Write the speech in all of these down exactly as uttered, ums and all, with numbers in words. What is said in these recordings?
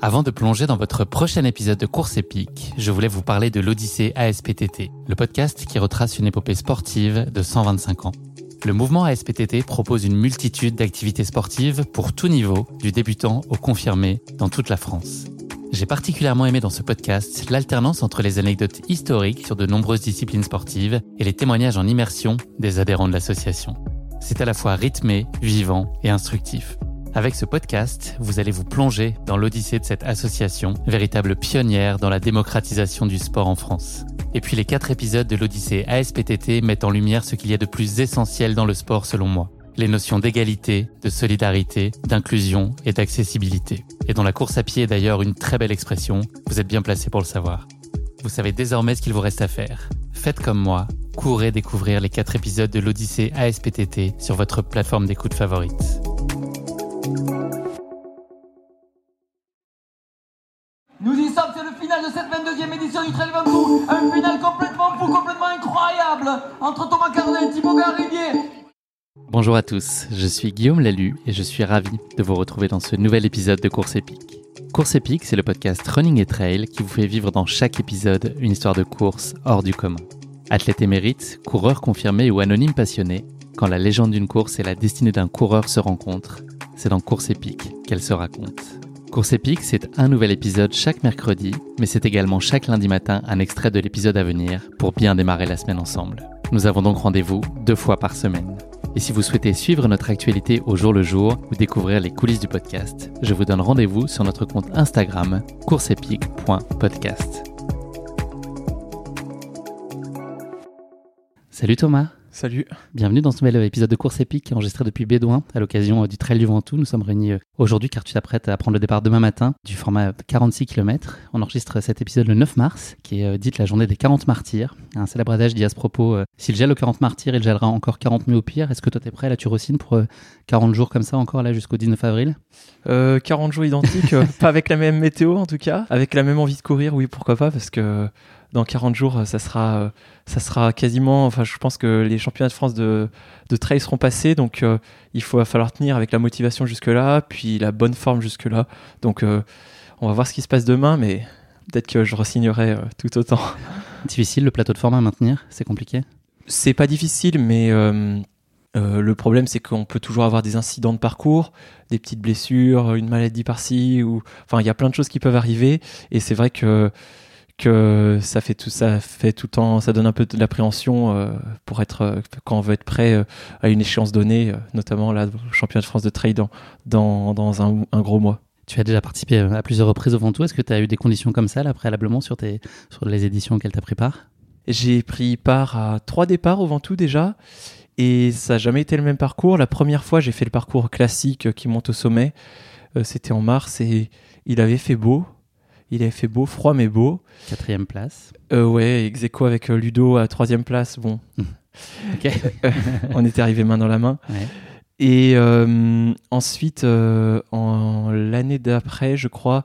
Avant de plonger dans votre prochain épisode de Course épique, je voulais vous parler de l'Odyssée A S P T T, le podcast qui retrace une épopée sportive de cent vingt-cinq ans. Le mouvement A S P T T propose une multitude d'activités sportives pour tout niveau, du débutant au confirmé, dans toute la France. J'ai particulièrement aimé dans ce podcast l'alternance entre les anecdotes historiques sur de nombreuses disciplines sportives et les témoignages en immersion des adhérents de l'association. C'est à la fois rythmé, vivant et instructif. Avec ce podcast, vous allez vous plonger dans l'odyssée de cette association, véritable pionnière dans la démocratisation du sport en France. Et puis les quatre épisodes de l'Odyssée A S P T T mettent en lumière ce qu'il y a de plus essentiel dans le sport selon moi. Les notions d'égalité, de solidarité, d'inclusion et d'accessibilité. Et dont la course à pied est d'ailleurs une très belle expression, vous êtes bien placé pour le savoir. Vous savez désormais ce qu'il vous reste à faire. Faites comme moi, courez découvrir les quatre épisodes de l'Odyssée A S P T T sur votre plateforme d'écoute favorite. Nous y sommes, c'est le final de cette vingt-deuxième édition du Trail Ventoux. Un final complètement fou, complètement incroyable entre Thomas Cardin et Thibaut Garibier. Bonjour à tous, je suis Guillaume Lalu et je suis ravi de vous retrouver dans ce nouvel épisode de Course épique. Course épique, c'est le podcast Running et Trail qui vous fait vivre dans chaque épisode une histoire de course hors du commun. Athlète émérite, coureur confirmé ou anonyme passionné, quand la légende d'une course et la destinée d'un coureur se rencontrent, c'est dans Course épique qu'elle se raconte. Course épique, c'est un nouvel épisode chaque mercredi, mais c'est également chaque lundi matin un extrait de l'épisode à venir pour bien démarrer la semaine ensemble. Nous avons donc rendez-vous deux fois par semaine. Et si vous souhaitez suivre notre actualité au jour le jour ou découvrir les coulisses du podcast, je vous donne rendez-vous sur notre compte Instagram courseepique point podcast. Salut Thomas. Salut. Bienvenue dans ce nouvel épisode de Course épique enregistré depuis Bédouin à l'occasion du Trail du Ventoux. Nous sommes réunis aujourd'hui car tu t'apprêtes à prendre le départ demain matin du format quarante-six kilomètres. On enregistre cet épisode le neuf mars qui est dite la journée des quarante martyrs. Un célèbre adage dit à ce propos, euh, s'il gèle aux quarante martyrs, il gèlera encore quarante nuits au pire. Est-ce que toi t'es prêt là, tu re-signes pour euh, quarante jours comme ça encore là jusqu'au dix-neuf avril? euh, quarante jours identiques, euh, pas avec la même météo en tout cas, avec la même envie de courir, oui pourquoi pas, parce que dans quarante jours, ça sera, ça sera quasiment... Enfin, je pense que les championnats de France de, de trail seront passés, donc euh, il faut, va falloir tenir avec la motivation jusque-là, puis la bonne forme jusque-là. Donc, euh, on va voir ce qui se passe demain, mais peut-être que je re-signerai euh, tout autant. Difficile, le plateau de forme à maintenir? C'est compliqué? C'est pas difficile, mais... Euh, Euh, le problème, c'est qu'on peut toujours avoir des incidents de parcours, des petites blessures, une maladie par-ci, ou enfin, il y a plein de choses qui peuvent arriver. Et c'est vrai que que ça fait tout ça fait tout le temps, ça donne un peu de l'appréhension euh, pour être euh, quand on veut être prêt euh, à une échéance donnée, euh, notamment là, le championnat de France de trail dans dans, dans un, un gros mois. Tu as déjà participé à plusieurs reprises au Ventoux. Est-ce que tu as eu des conditions comme ça là, préalablement sur tes sur les éditions auxquelles tu as pris part? J'ai pris part à trois départs au Ventoux déjà. Et ça n'a jamais été le même parcours. La première fois, j'ai fait le parcours classique qui monte au sommet. Euh, c'était en mars et il avait fait beau. Il avait fait beau, froid mais beau. Quatrième place. Euh, ouais, ex aequo avec euh, Ludo à troisième place. Bon, Ok. euh, on était arrivés main dans la main. Ouais. Et euh, ensuite, euh, en l'année d'après, je crois,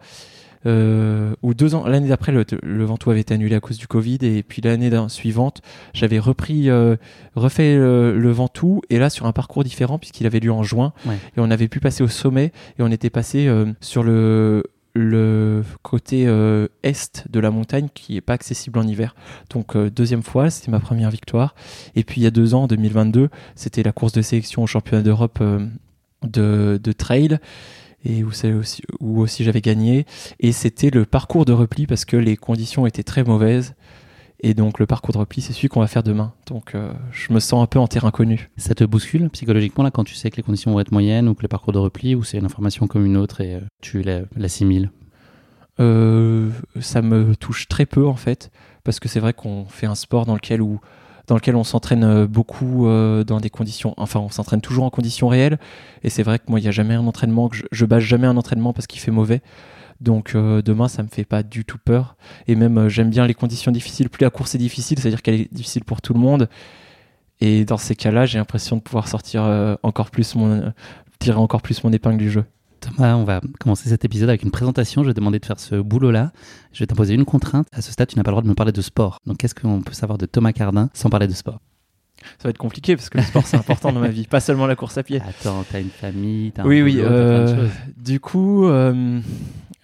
Euh, ou deux ans, l'année d'après, le, le Ventoux avait été annulé à cause du Covid, et puis l'année suivante, j'avais repris, euh, refait le, le Ventoux, et là sur un parcours différent puisqu'il avait lieu en juin, Ouais. et on avait pu passer au sommet, et on était passé euh, sur le le côté euh, est de la montagne qui est pas accessible en hiver. Donc euh, deuxième fois, c'était ma première victoire. Et puis il y a deux ans, en deux mille vingt-deux, c'était la course de sélection au championnat d'Europe euh, de, de trail, et où, c'est aussi, où aussi j'avais gagné, et c'était le parcours de repli parce que les conditions étaient très mauvaises, et donc le parcours de repli c'est celui qu'on va faire demain, donc euh, je me sens un peu en terrain connu. Ça te bouscule psychologiquement là quand tu sais que les conditions vont être moyennes ou que le parcours de repli, ou c'est une information comme une autre et euh, tu l'assimiles? euh, Ça me touche très peu en fait, parce que c'est vrai qu'on fait un sport dans lequel où dans lequel on s'entraîne beaucoup euh, dans des conditions, enfin on s'entraîne toujours en conditions réelles, et c'est vrai que moi il n'y a jamais un entraînement, que je, je bâche jamais un entraînement parce qu'il fait mauvais, donc euh, demain ça me fait pas du tout peur, et même euh, j'aime bien les conditions difficiles. Plus la course est difficile, c'est-à-dire qu'elle est difficile pour tout le monde, et dans ces cas-là j'ai l'impression de pouvoir sortir euh, encore plus mon, euh, tirer encore plus mon épingle du jeu. Thomas, on va commencer cet épisode avec une présentation. Je vais te demander de faire ce boulot-là. Je vais t'imposer une contrainte. À ce stade, tu n'as pas le droit de me parler de sport. Donc, qu'est-ce qu'on peut savoir de Thomas Cardin sans parler de sport? Ça va être compliqué parce que le sport c'est important dans ma vie, pas seulement la course à pied. Attends, t'as une famille, t'as un oui, boulot, oui, t'as euh, plein de choses. Du coup, euh,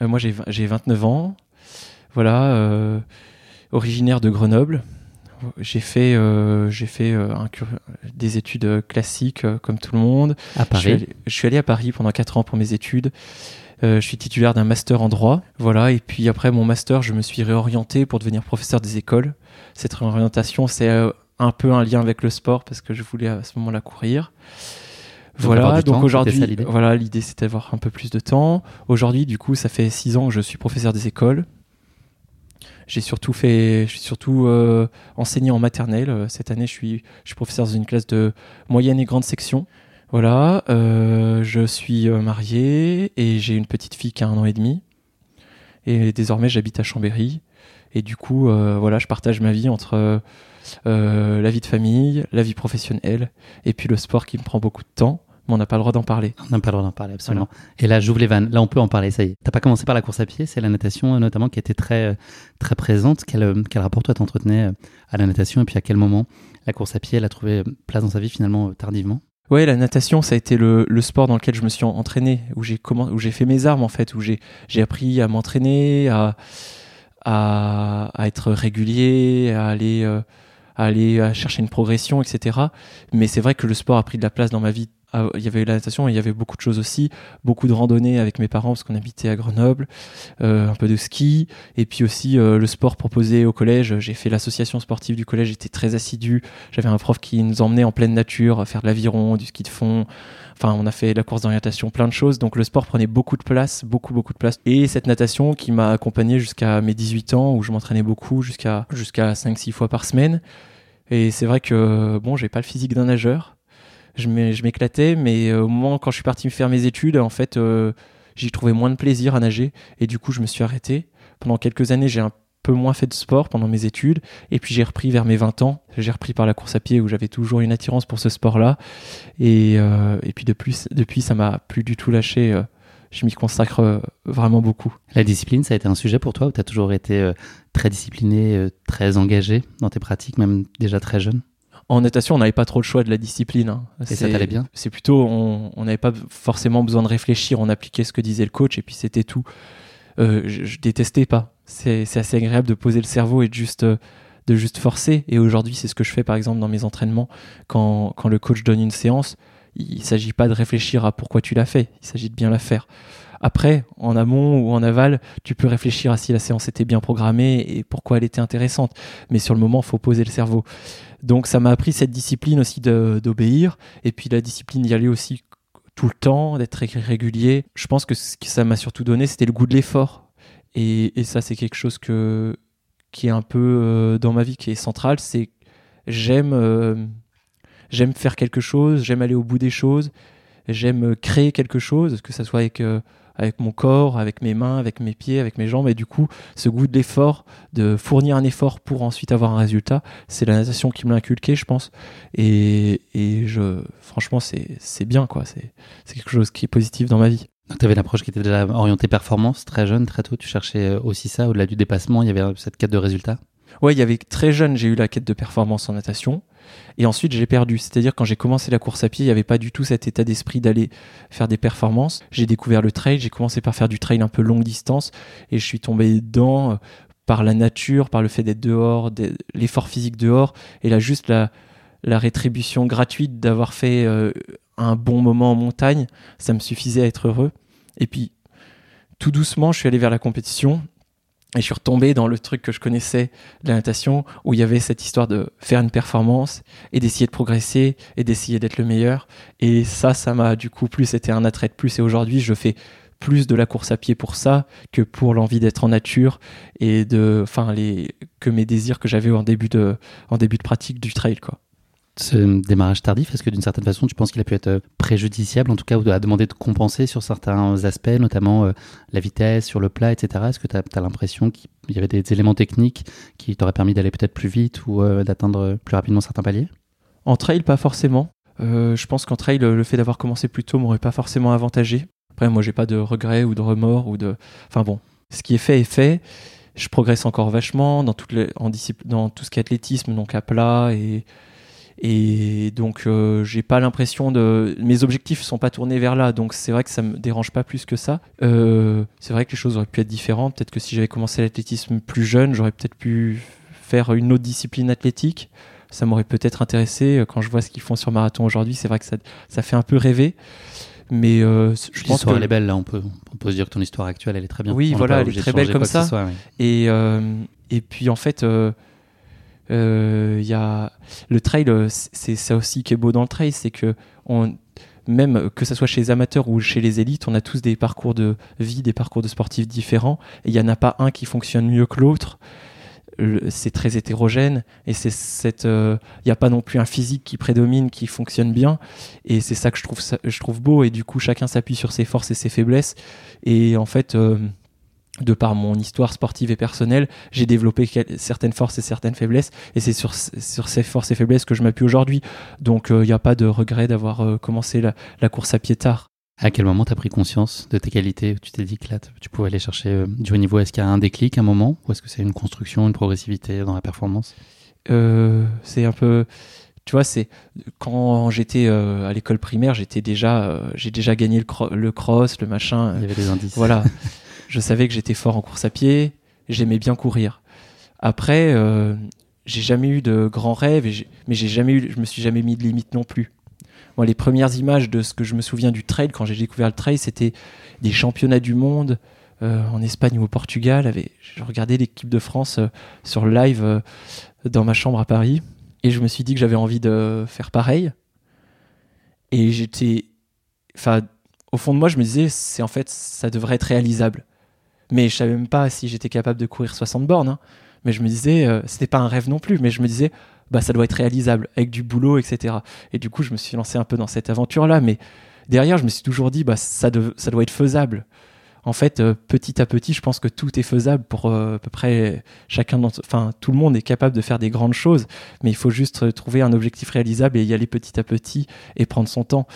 Euh, moi, j'ai, j'ai vingt-neuf ans. Voilà, euh, originaire de Grenoble. J'ai fait, euh, j'ai fait euh, un cur- des études classiques euh, comme tout le monde. À Paris. Je suis allé, je suis allé à Paris pendant quatre ans pour mes études. Euh, je suis titulaire d'un master en droit. Voilà, et puis après mon master, je me suis réorienté pour devenir professeur des écoles. Cette réorientation, c'est euh, un peu un lien avec le sport parce que je voulais à ce moment-là courir. Donc Voilà, donc temps, aujourd'hui, ça, l'idée. voilà, l'idée c'était d'avoir un peu plus de temps. Aujourd'hui, du coup, ça fait six ans que je suis professeur des écoles. J'ai surtout fait, j'ai surtout euh, enseigné en maternelle. Cette année, je suis, je suis professeur dans une classe de moyenne et grande section. Voilà, euh, je suis marié et j'ai une petite fille qui a un an et demi. Et désormais, j'habite à Chambéry. Et du coup, euh, voilà, je partage ma vie entre euh, la vie de famille, la vie professionnelle et puis le sport qui me prend beaucoup de temps. Mais on n'a pas le droit d'en parler. On n'a pas le droit d'en parler, absolument. Voilà. Et là, j'ouvre les vannes. Là, on peut en parler, ça y est. T'as pas commencé par la course à pied, c'est la natation notamment qui était très, très présente. Quel, quel rapport toi t'entretenais à la natation et puis à quel moment la course à pied, elle a trouvé place dans sa vie finalement tardivement? Ouais, la natation, ça a été le, le sport dans lequel je me suis entraîné, où j'ai, comment, où j'ai fait mes armes en fait, où j'ai, j'ai appris à m'entraîner, à, à, à être régulier, à aller, euh, à aller à chercher une progression, et cetera. Mais c'est vrai que le sport a pris de la place dans ma vie. Il y avait la natation et il y avait beaucoup de choses aussi, beaucoup de randonnées avec mes parents parce qu'on habitait à Grenoble, euh, un peu de ski et puis aussi euh, le sport proposé au collège. J'ai fait l'association sportive du collège, j'étais très assidu. J'avais un prof qui nous emmenait en pleine nature à faire de l'aviron, du ski de fond. Enfin, on a fait la course d'orientation, plein de choses. Donc le sport prenait beaucoup de place, beaucoup beaucoup de place. Et cette natation qui m'a accompagné jusqu'à mes dix-huit ans où je m'entraînais beaucoup, jusqu'à jusqu'à cinq six fois par semaine. Et c'est vrai que bon, j'ai pas le physique d'un nageur. Je m'éclatais, mais au moment quand je suis parti me faire mes études, en fait, euh, j'y trouvais moins de plaisir à nager. Et du coup, je me suis arrêté. Pendant quelques années, j'ai un peu moins fait de sport pendant mes études. Et puis, j'ai repris vers mes vingt ans. J'ai repris par la course à pied où j'avais toujours une attirance pour ce sport-là. Et, euh, et puis, depuis, depuis, ça m'a plus du tout lâché. Euh, je m'y consacre euh, vraiment beaucoup. La discipline, ça a été un sujet pour toi ou tu as toujours été euh, très discipliné, euh, très engagé dans tes pratiques, même déjà très jeune? En natation, on n'avait pas trop le choix de la discipline. Hein. Et c'est, ça t'allait bien? C'est plutôt, on n'avait pas forcément besoin de réfléchir, on appliquait ce que disait le coach et puis c'était tout. Euh, je, je détestais pas. C'est, c'est assez agréable de poser le cerveau et de juste, de juste forcer. Et aujourd'hui, c'est ce que je fais par exemple dans mes entraînements. Quand, quand le coach donne une séance, il ne s'agit pas de réfléchir à pourquoi tu l'as fait, il s'agit de bien la faire. Après, en amont ou en aval, tu peux réfléchir à si la séance était bien programmée et pourquoi elle était intéressante. Mais sur le moment, il faut poser le cerveau. Donc ça m'a appris cette discipline aussi de, d'obéir et puis la discipline d'y aller aussi tout le temps, d'être régulier. Je pense que ce que ça m'a surtout donné, c'était le goût de l'effort. Et, et ça, c'est quelque chose que, qui est un peu euh, dans ma vie, qui est central. C'est j'aime, euh, j'aime faire quelque chose, j'aime aller au bout des choses, j'aime créer quelque chose, que ça soit avec... Euh, avec mon corps, avec mes mains, avec mes pieds, avec mes jambes. Et du coup, ce goût de l'effort, de fournir un effort pour ensuite avoir un résultat, c'est la natation qui me l'a inculqué, je pense. Et, et je, franchement, c'est, c'est bien, quoi. C'est, c'est quelque chose qui est positif dans ma vie. Donc, tu avais une approche qui était déjà orientée performance, très jeune, très tôt. Tu cherchais aussi ça, au-delà du dépassement, il y avait cette quête de résultat? Ouais, il y avait très jeune, j'ai eu la quête de performance en natation. Et ensuite, j'ai perdu. C'est-à-dire, quand j'ai commencé la course à pied, il n'y avait pas du tout cet état d'esprit d'aller faire des performances. J'ai découvert le trail. J'ai commencé par faire du trail un peu longue distance. Et je suis tombé dedans euh, par la nature, par le fait d'être dehors, l'effort physique dehors. Et là, juste la, la rétribution gratuite d'avoir fait euh, un bon moment en montagne, ça me suffisait à être heureux. Et puis, tout doucement, je suis allé vers la compétition. Et je suis retombé dans le truc que je connaissais de la natation, où il y avait cette histoire de faire une performance et d'essayer de progresser et d'essayer d'être le meilleur. Et ça, ça m'a du coup plus été un attrait de plus. Et aujourd'hui, je fais plus de la course à pied pour ça que pour l'envie d'être en nature et de, enfin, les, que mes désirs que j'avais en début de, en début de pratique du trail, quoi. Ce démarrage tardif, est-ce que d'une certaine façon, tu penses qu'il a pu être préjudiciable, en tout cas, ou à demander de compenser sur certains aspects, notamment euh, la vitesse, sur le plat, et cetera. Est-ce que tu as l'impression qu'il y avait des éléments techniques qui t'auraient permis d'aller peut-être plus vite ou euh, d'atteindre plus rapidement certains paliers? En trail, pas forcément. Euh, je pense qu'en trail, le fait d'avoir commencé plus tôt m'aurait pas forcément avantagé. Après, moi, j'ai pas de regrets ou de remords ou de... Enfin bon, ce qui est fait est fait. Je progresse encore vachement dans, toutes les, en discipl... dans tout ce qui est athlétisme, donc à plat et... Et donc, euh, j'ai pas l'impression de. Mes objectifs sont pas tournés vers là, donc c'est vrai que ça me dérange pas plus que ça. Euh, c'est vrai que les choses auraient pu être différentes. Peut-être que si j'avais commencé l'athlétisme plus jeune, j'aurais peut-être pu faire une autre discipline athlétique. Ça m'aurait peut-être intéressé. Quand je vois ce qu'ils font sur marathon aujourd'hui, c'est vrai que ça, ça fait un peu rêver. Mais euh, je pense l'histoire que elle est belle là. On peut, on peut se dire que ton histoire actuelle elle est très bien. oui, on voilà, elle est très belle comme ça. Soit, oui. Et euh, et puis en fait, il euh, euh, y a le trail. C'est ça aussi qui est beau dans le trail, c'est que on, même que ça soit chez les amateurs ou chez les élites, on a tous des parcours de vie, des parcours de sportifs différents. Et il y en a pas un qui fonctionne mieux que l'autre. C'est très hétérogène et c'est cette il euh, n'y a pas non plus un physique qui prédomine, qui fonctionne bien, et c'est ça que je trouve ça, je trouve beau. Et du coup chacun s'appuie sur ses forces et ses faiblesses, et en fait euh, de par mon histoire sportive et personnelle, j'ai développé certaines forces et certaines faiblesses, et c'est sur, sur ces forces et faiblesses que je m'appuie aujourd'hui. Donc il euh, n'y a pas de regret d'avoir euh, commencé la, la course à pied tard. À quel moment tu as pris conscience de tes qualités? Tu t'es dit que là, tu pouvais aller chercher euh, du haut niveau. Est-ce qu'il y a un déclic, un moment? Ou est-ce que c'est une construction, une progressivité dans la performance? euh, C'est un peu... Tu vois, c'est quand j'étais euh, à l'école primaire, j'étais déjà, euh, j'ai déjà gagné le, cro- le cross, le machin. Il y avait des indices. Voilà. Je savais que j'étais fort en course à pied. J'aimais bien courir. Après, euh, j'ai jamais eu de grands rêves, et j'ai, mais j'ai jamais eu, je me suis jamais mis de limite non plus. Moi, les premières images de ce que je me souviens du trail, quand j'ai découvert le trail, c'était des championnats du monde euh, en Espagne ou au Portugal. Avec, je regardais l'équipe de France euh, sur live euh, dans ma chambre à Paris, et je me suis dit que j'avais envie de faire pareil. Et j'étais, enfin, au fond de moi, je me disais, c'est en fait, ça devrait être réalisable. Mais je savais même pas si j'étais capable de courir soixante bornes. Hein. Mais je me disais, euh, c'était pas un rêve non plus. Mais je me disais, bah ça doit être réalisable avec du boulot, et cetera. Et du coup, je me suis lancé un peu dans cette aventure-là. Mais derrière, je me suis toujours dit, bah ça, de, ça doit être faisable. En fait, euh, petit à petit, je pense que tout est faisable pour euh, à peu près chacun d'entre, enfin, tout le monde est capable de faire des grandes choses. Mais il faut juste euh, trouver un objectif réalisable et y aller petit à petit et prendre son temps.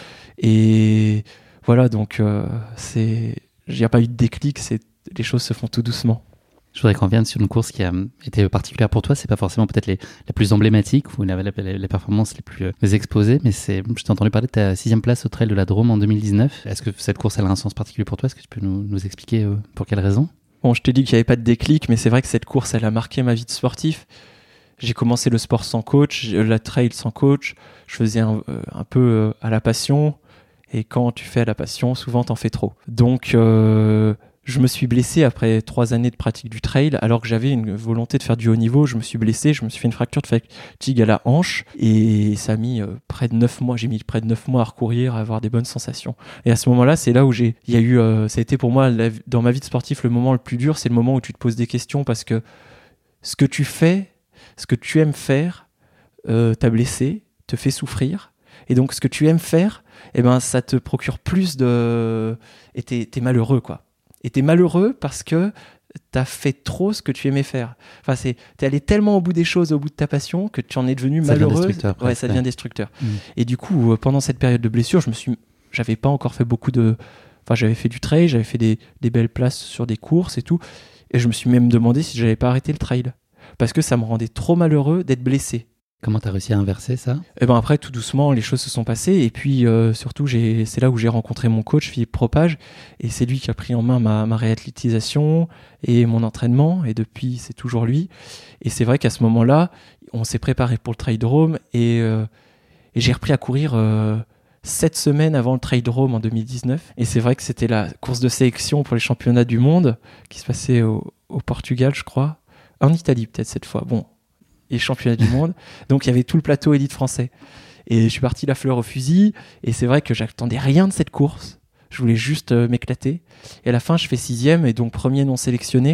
Et voilà, donc euh, c'est, il n'y a pas eu de déclic. C'est, les choses se font tout doucement. Je voudrais qu'on revienne sur une course qui a été particulière pour toi. C'est pas forcément peut-être les, les plus emblématiques ou les, les, les performances les plus euh, exposées, mais c'est, je t'ai entendu parler de ta sixième place au Trail de la Drôme en deux mille dix-neuf. Est-ce que cette course elle a un sens particulier pour toi? Est-ce que tu peux nous, nous expliquer euh, pour quelle raison? Bon, je t'ai dit qu'il n'y avait pas de déclic, mais c'est vrai que cette course, elle a marqué ma vie de sportif. J'ai commencé le sport sans coach, la trail sans coach. Je faisais un, un peu à la passion, et quand tu fais à la passion, souvent t'en fais trop. Donc euh, je me suis blessé après trois années de pratique du trail, alors que j'avais une volonté de faire du haut niveau. Je me suis blessé, je me suis fait une fracture de fatigue à la hanche, et ça a mis euh, près de neuf mois. J'ai mis près de neuf mois à recourir, à avoir des bonnes sensations. Et à ce moment-là, c'est là où j'ai, il y a eu, euh, ça a été pour moi la, dans ma vie de sportif le moment le plus dur. C'est le moment où tu te poses des questions, parce que ce que tu fais, ce que tu aimes faire, euh, t'a blessé, te fait souffrir, et donc ce que tu aimes faire, eh ben ça te procure plus de, et t'es, t'es malheureux quoi. Et t'es malheureux parce que t'as fait trop ce que tu aimais faire. Enfin, c'est, t'es allé tellement au bout des choses, au bout de ta passion, que tu en es devenu ça malheureux. Devient destructeur, ouais, ça devient destructeur. Mmh. Et du coup, pendant cette période de blessure, je me suis, j'avais pas encore fait beaucoup de, enfin, j'avais fait du trail, j'avais fait des, des belles places sur des courses et tout, et je me suis même demandé si j'avais pas arrêté le trail, parce que ça me rendait trop malheureux d'être blessé. Comment t'as réussi à inverser ça? Et ben après, tout doucement, les choses se sont passées. Et puis, euh, surtout, j'ai, c'est là où j'ai rencontré mon coach, Philippe Propage. Et c'est lui qui a pris en main ma, ma réathlétisation et mon entraînement. Et depuis, c'est toujours lui. Et c'est vrai qu'à ce moment-là, on s'est préparé pour le Trail de Rome. Et, euh, et j'ai repris à courir euh, sept semaines avant le Trail de Rome en deux mille dix-neuf. Et c'est vrai que c'était la course de sélection pour les championnats du monde qui se passait au, au Portugal, je crois. En Italie, peut-être cette fois. Bon. Et championnat du monde. Donc, il y avait tout le plateau élite français. Et je suis parti la fleur au fusil. Et c'est vrai que j'attendais rien de cette course. Je voulais juste euh, m'éclater. Et à la fin, je fais sixième et donc premier non sélectionné.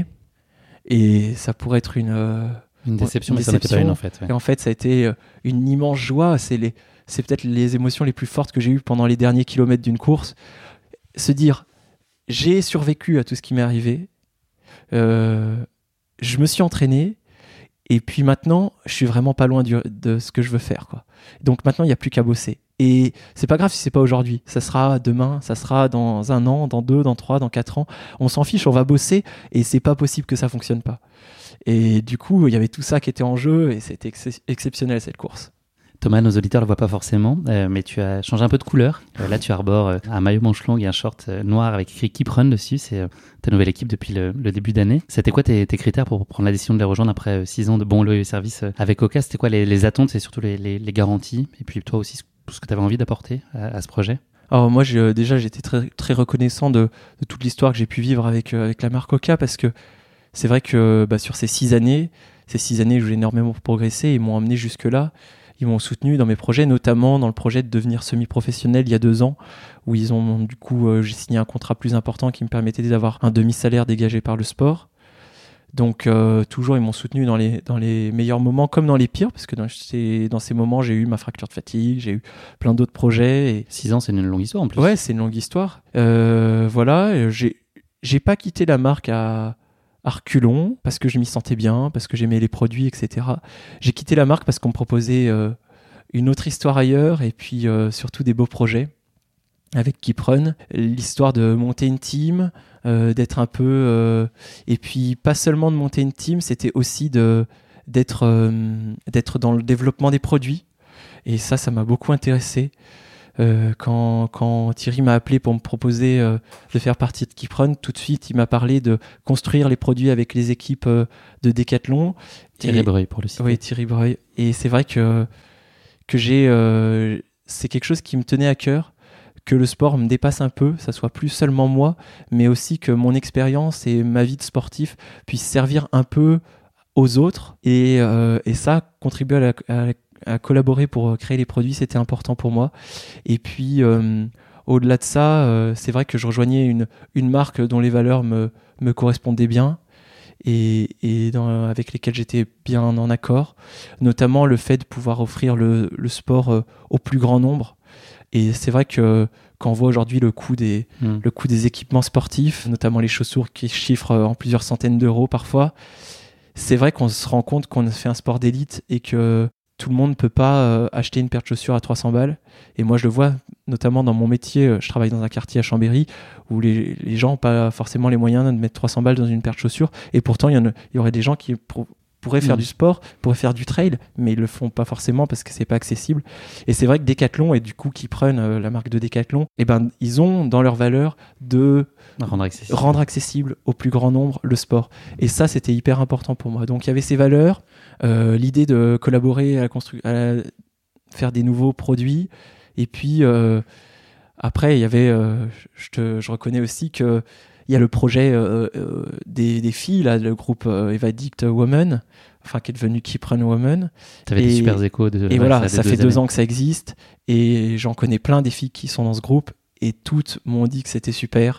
Et ça pourrait être une... Euh, une déception, une mais ça n'était pas une en fait. Ouais. Et en fait, ça a été une immense joie. C'est, les, c'est peut-être les émotions les plus fortes que j'ai eues pendant les derniers kilomètres d'une course. Se dire, j'ai survécu à tout ce qui m'est arrivé. Euh, je me suis entraîné. Et puis maintenant, je suis vraiment pas loin du, de ce que je veux faire, quoi. Donc maintenant, il n'y a plus qu'à bosser. Et c'est pas grave si c'est pas aujourd'hui. Ça sera demain, ça sera dans un an, dans deux, dans trois, dans quatre ans. On s'en fiche, on va bosser et c'est pas possible que ça fonctionne pas. Et du coup, il y avait tout ça qui était en jeu et c'était ex- exceptionnel cette course. Thomas, nos auditeurs ne le voient pas forcément, euh, mais tu as changé un peu de couleur. Euh, là, tu arbores euh, un maillot manche longue et un short euh, noir avec écrit Keep Run dessus. C'est euh, ta nouvelle équipe depuis le, le début d'année. C'était quoi tes, tes critères pour prendre la décision de les rejoindre après euh, six ans de bons loyaux services euh, avec Oka? C'était quoi les, les attentes et surtout les, les, les garanties? Et puis toi aussi, tout ce que tu avais envie d'apporter à, à ce projet? Alors moi, j'ai, déjà, j'étais très, très reconnaissant de, de toute l'histoire que j'ai pu vivre avec, euh, avec la marque Oka, parce que c'est vrai que bah, sur ces six années, ces six années où j'ai énormément progressé, ils m'ont amené jusque-là. Ils m'ont soutenu dans mes projets, notamment dans le projet de devenir semi-professionnel il y a deux ans, où ils ont du coup, euh, j'ai signé un contrat plus important qui me permettait d'avoir un demi-salaire dégagé par le sport. Donc euh, toujours, ils m'ont soutenu dans les, dans les meilleurs moments comme dans les pires, parce que dans ces, dans ces moments, j'ai eu ma fracture de fatigue, j'ai eu plein d'autres projets. Et... Six ans, c'est une longue histoire en plus. Ouais, c'est une longue histoire. Euh, voilà, j'ai, j'ai pas quitté la marque à... à reculons, parce que je m'y sentais bien, parce que j'aimais les produits, et cetera. J'ai quitté la marque parce qu'on me proposait euh, une autre histoire ailleurs, et puis euh, surtout des beaux projets avec Keep Run. L'histoire de monter une team, euh, d'être un peu... Euh, et puis pas seulement de monter une team, c'était aussi de, d'être, euh, d'être dans le développement des produits. Et ça, ça m'a beaucoup intéressé. Euh, quand, quand Thierry m'a appelé pour me proposer euh, de faire partie de Keep Run, tout de suite, il m'a parlé de construire les produits avec les équipes euh, de Decathlon. Thierry Et, Breuil, pour le citer. Oui, Thierry Breuil. Et c'est vrai que, que j'ai, euh, c'est quelque chose qui me tenait à cœur, que le sport me dépasse un peu, ça soit plus seulement moi, mais aussi que mon expérience et ma vie de sportif puissent servir un peu aux autres. Et, euh, et ça, contribuer à la, à la à collaborer pour créer les produits, c'était important pour moi. Et puis, euh, au-delà de ça, euh, c'est vrai que je rejoignais une, une marque dont les valeurs me, me correspondaient bien et, et dans, avec lesquelles j'étais bien en accord, notamment le fait de pouvoir offrir le, le sport euh, au plus grand nombre. Et c'est vrai que quand on voit aujourd'hui le coût des, mmh. le coût des équipements sportifs, notamment les chaussures qui chiffrent en plusieurs centaines d'euros parfois, c'est vrai qu'on se rend compte qu'on fait un sport d'élite et que tout le monde ne peut pas euh, acheter une paire de chaussures à trois cents balles. Et moi, je le vois, notamment dans mon métier. Je travaille dans un quartier à Chambéry où les, les gens n'ont pas forcément les moyens de mettre trois cents balles dans une paire de chaussures. Et pourtant, il y, en a, il y aurait des gens qui pour, pourraient faire mmh. du sport, pourraient faire du trail, mais ils ne le font pas forcément parce que ce n'est pas accessible. Et c'est vrai que Decathlon, et du coup, Keep Run, euh, la marque de Decathlon, eh ben, ils ont dans leur valeur de rendre accessible. rendre accessible au plus grand nombre le sport. Et ça, c'était hyper important pour moi. Donc, il y avait ces valeurs. Euh, l'idée de collaborer à, la constru- à la, faire des nouveaux produits et puis euh, après il y avait euh, je, te, je reconnais aussi que il y a le projet euh, euh, des, des filles là, le groupe euh, Evadict Women, enfin qui est devenu Keep Run Women. T'avais des super échos de, et ouais, voilà, ça, ça deux fait années. deux ans que ça existe et j'en connais plein des filles qui sont dans ce groupe et toutes m'ont dit que c'était super.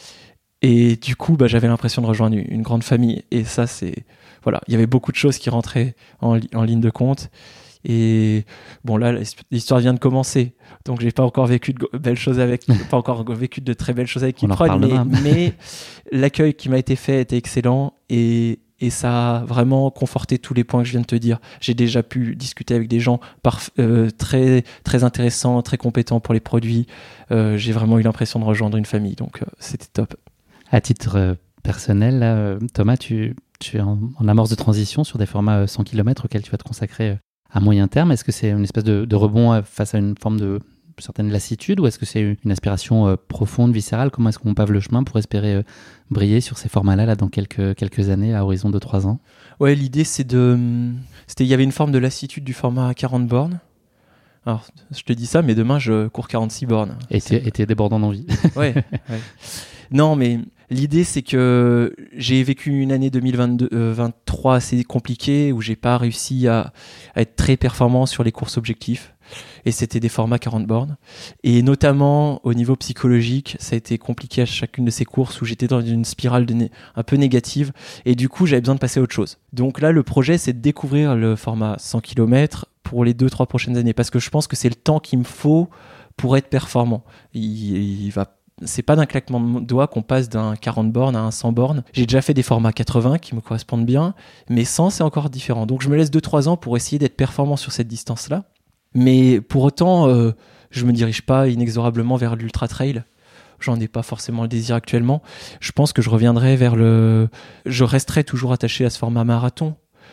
Et du coup, bah, j'avais l'impression de rejoindre une, une grande famille. Et ça, c'est... Voilà, il y avait beaucoup de choses qui rentraient en, li- en ligne de compte. Et bon, là, l'histoire vient de commencer. Donc, j'ai pas encore vécu de belles choses avec... pas encore vécu de très belles choses avec Keep Run. Mais, mais l'accueil qui m'a été fait était excellent. Et, et ça a vraiment conforté tous les points que je viens de te dire. J'ai déjà pu discuter avec des gens parf- euh, très, très intéressants, très compétents pour les produits. Euh, j'ai vraiment eu l'impression de rejoindre une famille. Donc, euh, c'était top. À titre euh, personnel, là, euh, Thomas, tu, tu es en, en amorce de transition sur des formats euh, cent kilomètres auxquels tu vas te consacrer euh, à moyen terme. Est-ce que c'est une espèce de, de rebond euh, face à une forme de certaine lassitude ou est-ce que c'est une aspiration euh, profonde, viscérale? Comment est-ce qu'on pave le chemin pour espérer euh, briller sur ces formats-là là, dans quelques, quelques années, à horizon de trois ans? Ouais, l'idée, c'est de... C'était, il y avait une forme de lassitude du format à quarante bornes. Alors, je te dis ça, mais demain, je cours quarante-six bornes. Et t'es débordant d'envie. Ouais, ouais. Non, mais l'idée, c'est que j'ai vécu une année deux mille vingt-deux, euh, vingt-trois assez compliquée où j'ai pas réussi à, à être très performant sur les courses objectifs. Et c'était des formats quarante bornes. Et notamment, au niveau psychologique, ça a été compliqué à chacune de ces courses où j'étais dans une spirale de né- un peu négative. Et du coup, j'avais besoin de passer à autre chose. Donc là, le projet, c'est de découvrir le format cent kilomètres pour les deux trois prochaines années. Parce que je pense que c'est le temps qu'il me faut pour être performant. Il, il va C'est pas d'un claquement de doigts qu'on passe d'un quarante bornes à un cent bornes. J'ai déjà fait des formats quatre-vingts qui me correspondent bien, mais cent, c'est encore différent. Donc je me laisse deux trois ans pour essayer d'être performant sur cette distance-là. Mais pour autant, euh, je me dirige pas inexorablement vers l'ultra trail. J'en ai pas forcément le désir actuellement. Je pense que je reviendrai vers le... Je resterai toujours attaché à ce format marathon,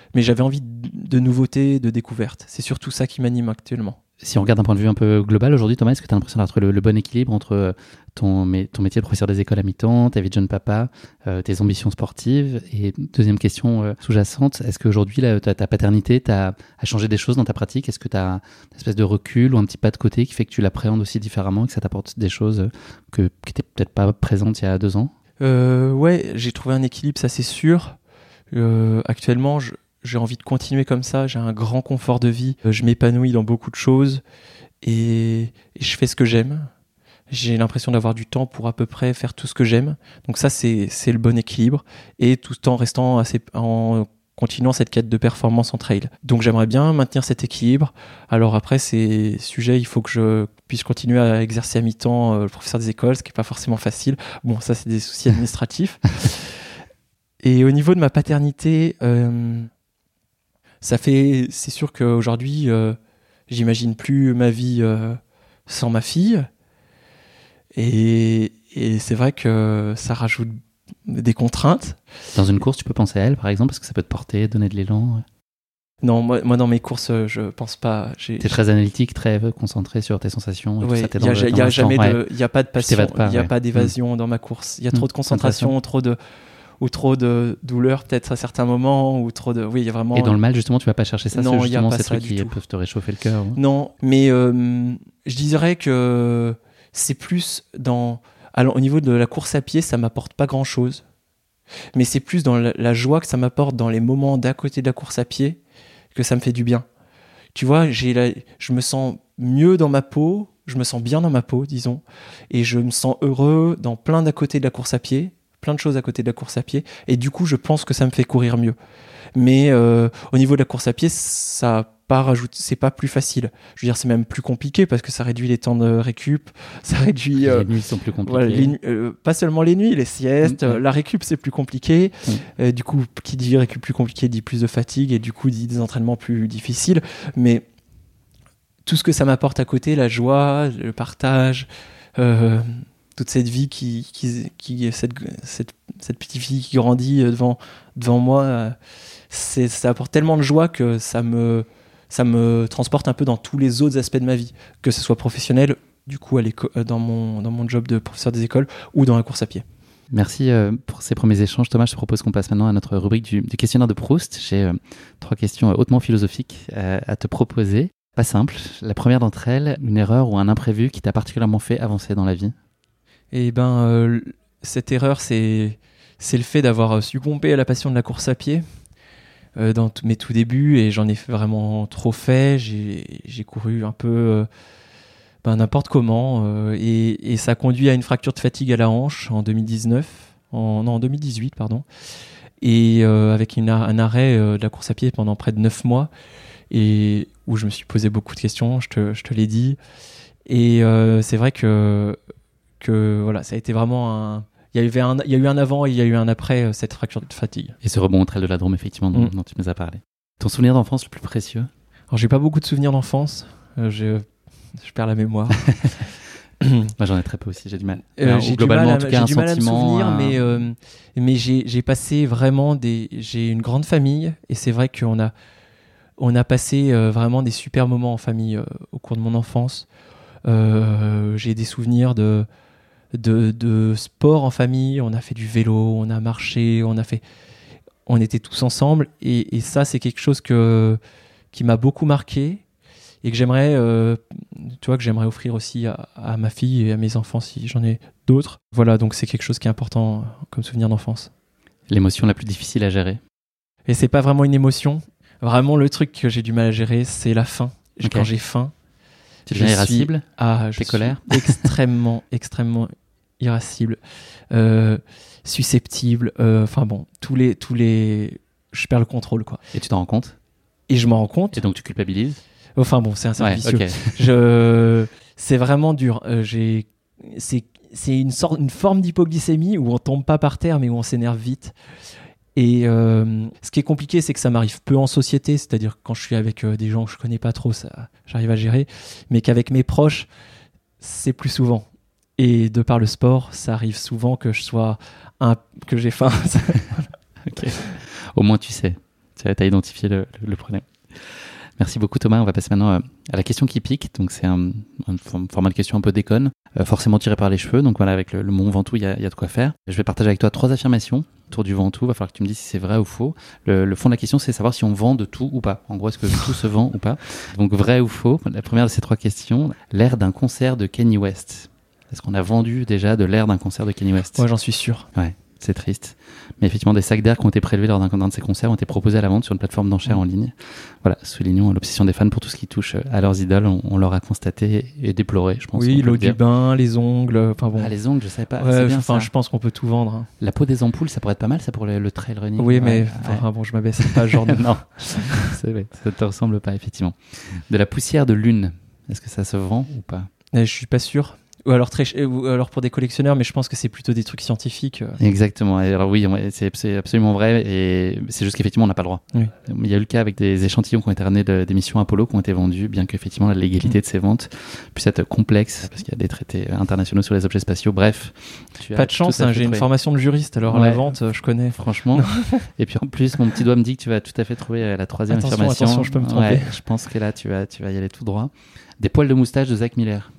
mais j'avais envie de nouveautés, de découvertes. C'est surtout ça qui m'anime actuellement. Si on regarde d'un point de vue un peu global aujourd'hui, Thomas, est-ce que tu as l'impression d'avoir trouvé le, le bon équilibre entre ton, mais, ton métier de professeur des écoles à mi-temps, ta vie de jeune papa, euh, tes ambitions sportives? Et deuxième question euh, sous-jacente, est-ce qu'aujourd'hui, là, ta, ta paternité t'a, a changé des choses dans ta pratique? Est-ce que tu as une espèce de recul ou un petit pas de côté qui fait que tu l'appréhendes aussi différemment et que ça t'apporte des choses que, qui n'étaient peut-être pas présentes il y a deux ans? euh, Ouais, j'ai trouvé un équilibre, ça c'est sûr. Euh, actuellement, je... J'ai envie de continuer comme ça, j'ai un grand confort de vie, je m'épanouis dans beaucoup de choses et, et je fais ce que j'aime. J'ai l'impression d'avoir du temps pour à peu près faire tout ce que j'aime. Donc ça, c'est, c'est le bon équilibre et tout en restant assez, en continuant cette quête de performance en trail. Donc j'aimerais bien maintenir cet équilibre. Alors après, ces sujets, il faut que je puisse continuer à exercer à mi-temps euh, le professeur des écoles, ce qui n'est pas forcément facile. Bon, ça, c'est des soucis administratifs. Et au niveau de ma paternité... Euh, Ça fait, c'est sûr qu'aujourd'hui, euh, j'imagine plus ma vie euh, sans ma fille. Et, et c'est vrai que ça rajoute des contraintes. Dans une course, tu peux penser à elle, par exemple, parce que ça peut te porter, donner de l'élan. Non, moi, moi dans mes courses, je pense pas. J'ai, T'es très analytique, très concentré sur tes sensations. Il ouais, n'y a, a jamais de, il y a pas de passion, il n'y a ouais. pas d'évasion mmh. dans ma course. Il y a trop mmh. de concentration, trop de ou trop de douleur peut-être à certains moments, ou trop de... Oui, il y a vraiment... Et dans le mal, justement, tu vas pas chercher ça, non, c'est justement ces ça trucs qui tout. peuvent te réchauffer le cœur. Ouais. Non, mais euh, je dirais que c'est plus dans... Alors, au niveau de la course à pied, ça m'apporte pas grand-chose, mais c'est plus dans la, la joie que ça m'apporte dans les moments d'à côté de la course à pied que ça me fait du bien. Tu vois, j'ai la... je me sens mieux dans ma peau, je me sens bien dans ma peau, disons, et je me sens heureux dans plein d'à côté de la course à pied, plein de choses à côté de la course à pied, et du coup je pense que ça me fait courir mieux. Mais euh, au niveau de la course à pied, ça pas rajoute, c'est pas plus facile. Je veux dire, c'est même plus compliqué parce que ça réduit les temps de récup, ça réduit. Euh, les nuits sont plus compliquées. Voilà, les, euh, pas seulement les nuits, les siestes, mmh. euh, la récup c'est plus compliqué. Mmh. Euh, du coup, qui dit récup plus compliqué dit plus de fatigue et du coup dit des entraînements plus difficiles. Mais tout ce que ça m'apporte à côté, la joie, le partage. Euh, toute cette vie qui, qui, qui cette, cette, cette petite fille qui grandit devant, devant moi, c'est, ça apporte tellement de joie que ça me, ça me transporte un peu dans tous les autres aspects de ma vie, que ce soit professionnel, du coup, à dans, mon, dans mon job de professeur des écoles ou dans la course à pied. Merci euh, pour ces premiers échanges. Thomas, je te propose qu'on passe maintenant à notre rubrique du, du questionnaire de Proust. J'ai euh, trois questions hautement philosophiques euh, à te proposer. Pas simple. La première d'entre elles, une erreur ou un imprévu qui t'a particulièrement fait avancer dans la vie? Eh ben, euh, cette erreur, c'est, c'est le fait d'avoir succombé à la passion de la course à pied euh, dans t- mes tout débuts, et j'en ai vraiment trop fait. J'ai, j'ai couru un peu euh, ben, n'importe comment, euh, et, et ça a conduit à une fracture de fatigue à la hanche en deux mille dix-neuf, en, non, en deux mille dix-huit, pardon, et euh, avec une, un arrêt euh, de la course à pied pendant près de neuf mois, et où je me suis posé beaucoup de questions, je te, je te l'ai dit. Et euh, c'est vrai que que voilà, ça a été vraiment un... Il y, avait un... il y a eu un avant et il y a eu un après euh, cette fracture de fatigue. Et ce rebond au trail de la Drôme, effectivement, dont, mmh. dont tu nous as parlé. Ton souvenir d'enfance le plus précieux? Alors, j'ai pas beaucoup de souvenirs d'enfance. Euh, je... je perds la mémoire. Moi, j'en ai très peu aussi, j'ai du mal. Euh, Alors, j'ai globalement, du mal à, en tout cas, j'ai un du mal à me souvenir, euh... mais, euh, mais j'ai, j'ai passé vraiment des... J'ai une grande famille, et c'est vrai qu'on a, on a passé euh, vraiment des super moments en famille euh, au cours de mon enfance. Euh, j'ai des souvenirs de... De, de sport en famille, on a fait du vélo, on a marché, on a fait, on était tous ensemble, et, et ça c'est quelque chose que, qui m'a beaucoup marqué et que j'aimerais, euh, tu vois, que j'aimerais offrir aussi à, à ma fille et à mes enfants si j'en ai d'autres. Voilà, donc c'est quelque chose qui est important comme souvenir d'enfance. L'émotion la plus difficile à gérer? Et c'est pas vraiment une émotion, vraiment le truc que j'ai du mal à gérer, c'est la faim. Okay. Quand j'ai faim, tu deviens irascible? Ah, je suis extrêmement, extrêmement irascible, euh, susceptible. Enfin euh, bon, tous les, tous les, je perds le contrôle, quoi. Et tu t'en rends compte? Et je m'en rends compte. Et donc tu culpabilises? Enfin bon, c'est un cercle ouais, vicieux. Okay. Je, c'est vraiment dur. Euh, j'ai, c'est, c'est une sorte, une forme d'hypoglycémie où on tombe pas par terre, mais où on s'énerve vite. Et euh, ce qui est compliqué, c'est que ça m'arrive peu en société, c'est-à-dire que quand je suis avec euh, des gens que je connais pas trop, ça, j'arrive à gérer, mais qu'avec mes proches, c'est plus souvent. Et de par le sport, ça arrive souvent que je sois un, que j'ai faim. Okay. Au moins tu sais. tu as identifié le, le, le problème. Merci beaucoup Thomas. On va passer maintenant à la question qui pique. Donc c'est un, un format de question un peu déconne, euh, forcément tiré par les cheveux. Donc voilà, avec le, le Mont Ventoux, il y a, il y a de quoi faire. Je vais partager avec toi trois affirmations autour du Ventoux. Il va falloir que tu me dises si c'est vrai ou faux. Le, le fond de la question, c'est savoir si on vend de tout ou pas. En gros, est-ce que tout se vend ou pas? Donc vrai ou faux? La première de ces trois questions, l'air d'un concert de Kanye West. Est-ce qu'on a vendu déjà de l'air d'un concert de Kanye West? Ouais, j'en suis sûr. Ouais. C'est triste. Mais effectivement, des sacs d'air qui ont été prélevés lors d'un, d'un de ces concerts ont été proposés à la vente sur une plateforme d'enchères mmh. en ligne. Voilà, soulignons l'obsession des fans pour tout ce qui touche à leurs idoles. On, on leur a constaté et déploré, je pense. Oui, l'eau du bain, les ongles. Enfin bon. Ah, les ongles, je savais pas. Ouais, c'est bien, enfin, ça. Je pense qu'on peut tout vendre. Hein. La peau des ampoules, ça pourrait être pas mal, ça, pour le, le trail running. Oui, ouais, mais ouais. Enfin, bon, je m'abaisse pas genre de... Non, c'est vrai, ça te ressemble pas, effectivement. De la poussière de lune, est-ce que ça se vend ou pas? Je suis pas sûr. Ou alors, très, ou alors pour des collectionneurs, mais je pense que c'est plutôt des trucs scientifiques. Exactement. Et alors oui, c'est, c'est absolument vrai. Et c'est juste qu'effectivement, on n'a pas le droit. Oui. Il y a eu le cas avec des échantillons qui ont été ramenés de, des missions Apollo, qui ont été vendus, bien qu'effectivement la légalité mmh. de ces ventes puisse être complexe, parce qu'il y a des traités internationaux sur les objets spatiaux. Bref. Tu pas de chance, hein, j'ai une formation de juriste, alors ouais. la vente, je connais. Franchement. Et puis en plus, mon petit doigt me dit que tu vas tout à fait trouver la troisième attention, affirmation. Attention, je peux me tromper. Ouais, je pense que là, tu vas, tu vas y aller tout droit. Des poils de moustache de Zach Miller.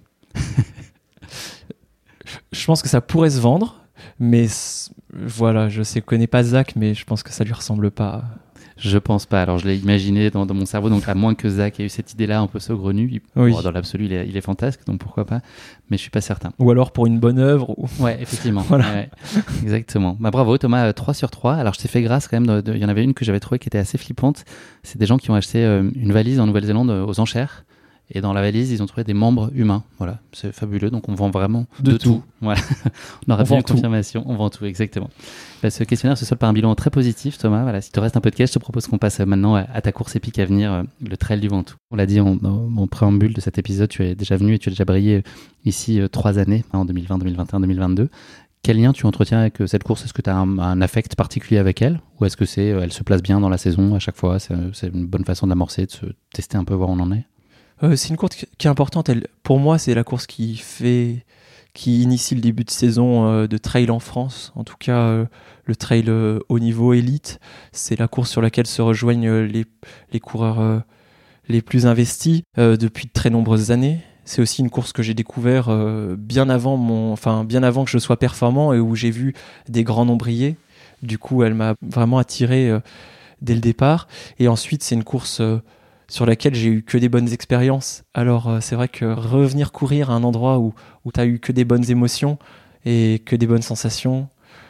Je pense que ça pourrait se vendre, mais voilà, je sais, je connais pas Zach, mais je pense que ça lui ressemble pas. Je pense pas. Alors je l'ai imaginé dans, dans mon cerveau, donc à moins que Zach ait eu cette idée-là un peu saugrenue, il, oui. bon, dans l'absolu il est, il est fantasque, donc pourquoi pas, mais je suis pas certain. Ou alors pour une bonne œuvre. Ou... Ouais, effectivement. Voilà. Ouais, exactement. Bah, bravo Thomas, trois sur trois. Alors je t'ai fait grâce quand même, il y en avait une que j'avais trouvée qui était assez flippante. C'est des gens qui ont acheté euh, une valise en Nouvelle-Zélande euh, aux enchères. Et dans la valise, ils ont trouvé des membres humains. Voilà, c'est fabuleux. Donc, on vend vraiment de, de tout. tout. Voilà. On aura bien une confirmation. On vend tout, exactement. Bah, ce questionnaire se solde par un bilan très positif, Thomas. Voilà, si te reste un peu de cash, je te propose qu'on passe maintenant à ta course épique à venir, le Trail du Ventoux. On l'a dit en, en préambule de cet épisode, tu es déjà venu et tu as déjà brillé ici euh, trois années, en deux mille vingt, deux mille vingt et un, deux mille vingt-deux. Quel lien tu entretiens avec cette course? Est-ce que tu as un, un affect particulier avec elle? Ou est-ce que c'est, elle se place bien dans la saison à chaque fois? C'est, c'est une bonne façon de l'amorcer, de se tester un peu, voir où on en est? Euh, c'est une course qui est importante. Elle, pour moi, c'est la course qui fait, qui initie le début de saison euh, de trail en France. En tout cas, euh, le trail euh, au niveau élite, c'est la course sur laquelle se rejoignent les, les coureurs euh, les plus investis euh, depuis de très nombreuses années. C'est aussi une course que j'ai découvert euh, bien avant mon, enfin bien avant que je sois performant et où j'ai vu des grands noms briller. Du coup, elle m'a vraiment attiré euh, dès le départ. Et ensuite, c'est une course euh, sur laquelle j'ai eu que des bonnes expériences. Alors euh, c'est vrai que revenir courir à un endroit où, où tu as eu que des bonnes émotions et que des bonnes sensations,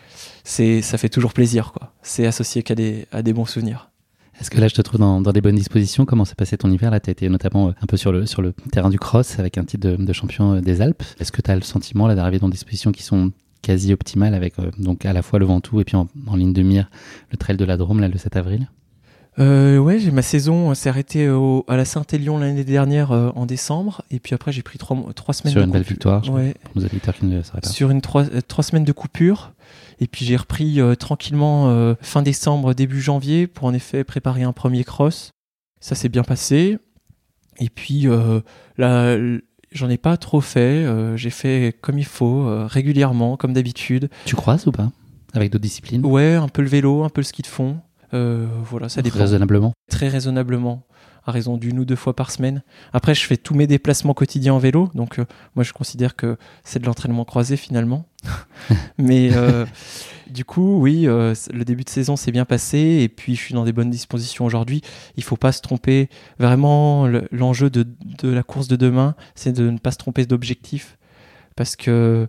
c'est, ça fait toujours plaisir, quoi. C'est associé qu'à des, à des bons souvenirs. Est-ce que là je te trouve dans, dans des bonnes dispositions? Comment s'est passé ton hiver? Là tu as été notamment un peu sur le, sur le terrain du cross avec un titre de, de champion des Alpes. Est-ce que tu as le sentiment là, d'arriver dans des dispositions qui sont quasi optimales avec euh, donc à la fois le Ventoux et puis en, en ligne de mire le trail de la Drôme là, le sept avril? Euh, ouais, j'ai, ma saison s'est arrêtée au, à la Saint-Élion l'année dernière euh, en décembre, et puis après j'ai pris trois, trois semaines sur de une belle victoire, je ouais. pour nos auditeurs qui ne le sauraient pas. Sur une trois, euh, trois semaines de coupure, et puis j'ai repris euh, tranquillement euh, fin décembre, début janvier, pour en effet préparer un premier cross. Ça s'est bien passé, et puis euh, là, j'en ai pas trop fait, euh, j'ai fait comme il faut, euh, régulièrement, comme d'habitude. Tu croises ou pas? Avec d'autres disciplines? Ouais, un peu le vélo, un peu le ski de fond. Euh, voilà, ça dépend. Raisonnablement. Très raisonnablement, à raison d'une ou deux fois par semaine. Après, je fais tous mes déplacements quotidiens en vélo, donc euh, moi je considère que c'est de l'entraînement croisé finalement. Mais euh, du coup, oui, euh, le début de saison s'est bien passé, et puis je suis dans des bonnes dispositions aujourd'hui. Il faut pas se tromper. Vraiment, le, l'enjeu de, de la course de demain, c'est de ne pas se tromper d'objectif, parce que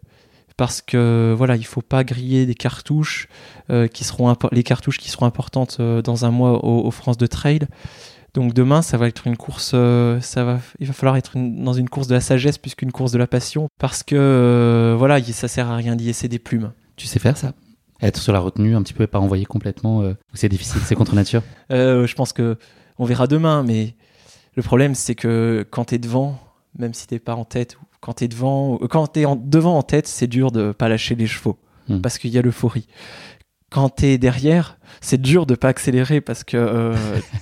parce que voilà, il faut pas griller des cartouches euh, qui seront impo- les cartouches qui seront importantes euh, dans un mois au, au France de Trail. Donc demain, ça va être une course, euh, ça va, il va falloir être une, dans une course de la sagesse plus qu'une course de la passion, parce que euh, voilà, ça sert à rien d'y laisser des plumes. Tu sais faire ça? Être sur la retenue, un petit peu, pas envoyer complètement, euh, c'est difficile, c'est contre nature. euh, je pense que on verra demain, mais le problème c'est que quand t'es devant, même si t'es pas en tête, quand t'es devant, quand t'es en, devant en tête, c'est dur de pas lâcher les chevaux, mmh. parce qu'il y a l'euphorie. Quand t'es derrière, c'est dur de pas accélérer parce que euh,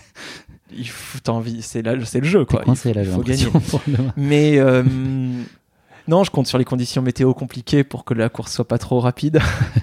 il faut t'as envie, c'est là, c'est le jeu quoi. Coincé, il faut, là, il faut gagner. Mais euh, Non, je compte sur les conditions météo compliquées pour que la course soit pas trop rapide.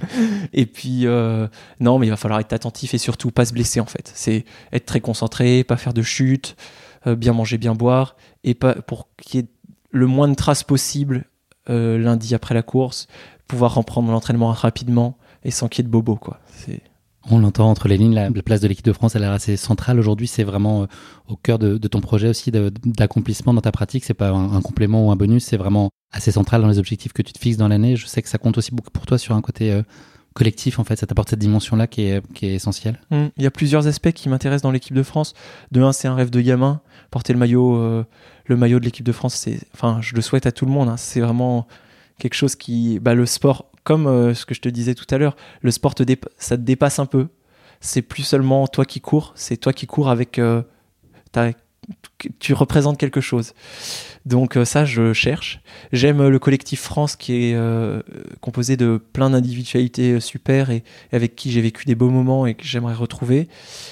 Et puis, euh, non, mais il va falloir être attentif et surtout pas se blesser en fait. C'est être très concentré, pas faire de chute, euh, bien manger, bien boire, et pas pour qu'il y ait le moins de traces possible euh, lundi après la course, pouvoir reprendre l'entraînement rapidement et sans qu'il y ait de bobo, quoi. C'est... On l'entend entre les lignes, la, la place de l'équipe de France, elle est assez centrale aujourd'hui. C'est vraiment euh, au cœur de, de ton projet aussi de, d'accomplissement dans ta pratique. C'est pas un, un complément ou un bonus, c'est vraiment assez central dans les objectifs que tu te fixes dans l'année. Je sais que ça compte aussi beaucoup pour toi sur un côté euh, collectif, en fait. Ça t'apporte cette dimension-là qui est, qui est essentielle. Mmh. Il y a plusieurs aspects qui m'intéressent dans l'équipe de France. De un, c'est un rêve de gamin. Porter le maillot, euh, le maillot de l'équipe de France, c'est, enfin, je le souhaite à tout le monde. Hein. C'est vraiment quelque chose qui, bah, le sport, comme euh, ce que je te disais tout à l'heure, le sport te dépa- ça te dépasse un peu. C'est plus seulement toi qui cours, c'est toi qui cours avec euh, ta, tu représentes quelque chose. Donc euh, ça, je cherche. J'aime euh, le collectif France qui est euh, composé de plein d'individualités euh, super et, et avec qui j'ai vécu des beaux moments et que j'aimerais retrouver.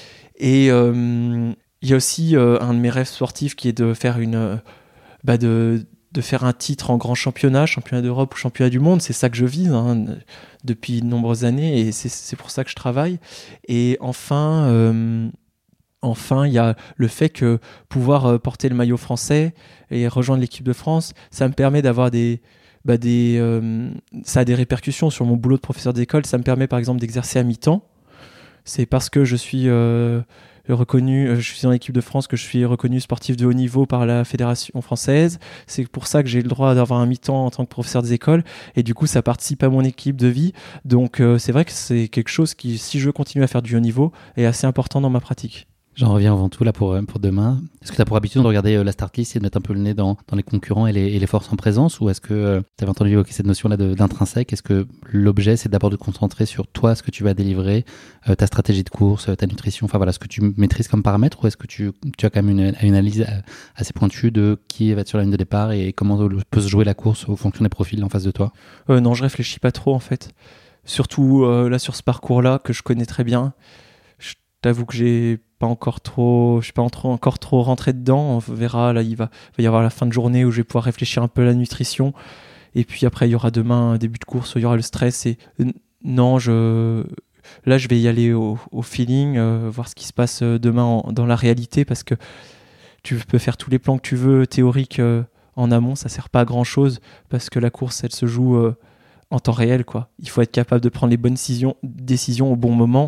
Et euh, il y a aussi euh, un de mes rêves sportifs qui est de faire une, euh, bah de de faire un titre en grand championnat, championnat d'Europe ou championnat du monde. C'est ça que je vise hein, depuis de nombreuses années et c'est, c'est pour ça que je travaille. Et enfin, euh, enfin, il y a le fait que pouvoir euh, porter le maillot français et rejoindre l'équipe de France, ça me permet d'avoir des... Bah des euh, ça a des répercussions sur mon boulot de professeur d'école. Ça me permet par exemple d'exercer à mi-temps. C'est parce que je suis... Euh, reconnu, je suis dans l'équipe de France que je suis reconnu sportif de haut niveau par la fédération française. C'est pour ça que j'ai le droit d'avoir un mi-temps en tant que professeur des écoles et du coup ça participe à mon équipe de vie. Donc euh, c'est vrai que c'est quelque chose qui, si je continue à faire du haut niveau, est assez important dans ma pratique. J'en reviens avant tout là pour, pour demain. Est-ce que tu as pour habitude de regarder euh, la start list et de mettre un peu le nez dans, dans les concurrents et les, et les forces en présence, ou est-ce que euh, tu avais entendu évoquer cette notion-là de, d'intrinsèque? Est-ce que l'objet c'est d'abord de te concentrer sur toi, ce que tu vas délivrer, euh, ta stratégie de course, ta nutrition, enfin voilà, ce que tu maîtrises comme paramètre, ou est-ce que tu, tu as quand même une, une analyse assez pointue de qui va être sur la ligne de départ et comment peut se jouer la course au fonction des profils en face de toi? euh, Non, je réfléchis pas trop en fait. Surtout euh, là sur ce parcours-là que je connais très bien. Je t'avoue que j'ai pas encore trop, je suis pas encore, encore trop rentré dedans. On verra, là il va, va y avoir la fin de journée où je vais pouvoir réfléchir un peu à la nutrition. Et puis après il y aura demain un début de course où il y aura le stress. Et non, je, là je vais y aller au, au feeling, euh, voir ce qui se passe demain en, dans la réalité, parce que tu peux faire tous les plans que tu veux théoriques euh, en amont, ça sert pas à grand chose parce que la course elle se joue euh, en temps réel quoi. Il faut être capable de prendre les bonnes décisions, décisions au bon moment.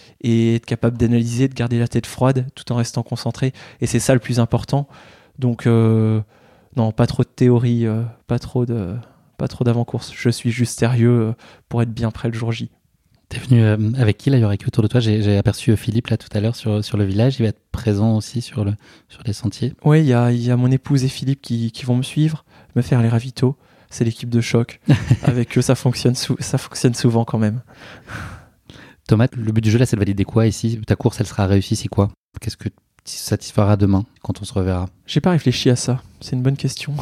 Et être capable d'analyser, de garder la tête froide tout en restant concentré. Et c'est ça le plus important. Donc, euh, non, pas trop de théorie, euh, pas trop de, pas trop d'avant-course. Je suis juste sérieux euh, pour être bien prêt le jour J. T'es venu euh, avec qui là? Il y aurait qui autour de toi? J'ai, j'ai aperçu Philippe là tout à l'heure sur, sur le village. Il va être présent aussi sur, le, sur les sentiers. Oui, il y a, y a mon épouse et Philippe qui, qui vont me suivre, me faire les ravitaux. C'est l'équipe de choc. Avec eux, ça fonctionne, sou- ça fonctionne souvent quand même. Thomas, le but du jeu là, c'est de valider quoi ici? Ta course, elle sera réussie, c'est quoi? Qu'est-ce que tu satisfera demain quand on se reverra? J'ai pas réfléchi à ça, c'est une bonne question.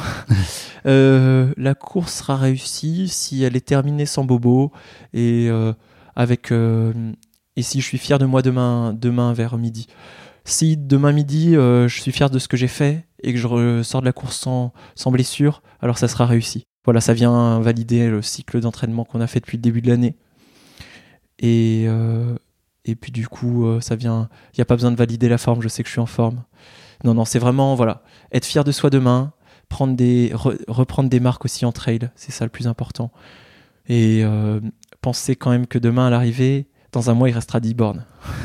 euh, la course sera réussie si elle est terminée sans bobo et euh, avec euh, et si je suis fier de moi demain, demain vers midi. Si demain midi euh, je suis fier de ce que j'ai fait et que je ressors de la course sans, sans blessure, alors ça sera réussi. Voilà, ça vient valider le cycle d'entraînement qu'on a fait depuis le début de l'année. Et, euh, et puis du coup, euh, ça vient. Il n'y a pas besoin de valider la forme, je sais que je suis en forme. Non, non, c'est vraiment, voilà, être fier de soi demain, prendre des, re, reprendre des marques aussi en trail, c'est ça le plus important. Et euh, penser quand même que demain, à l'arrivée, dans un mois, il restera dix bornes.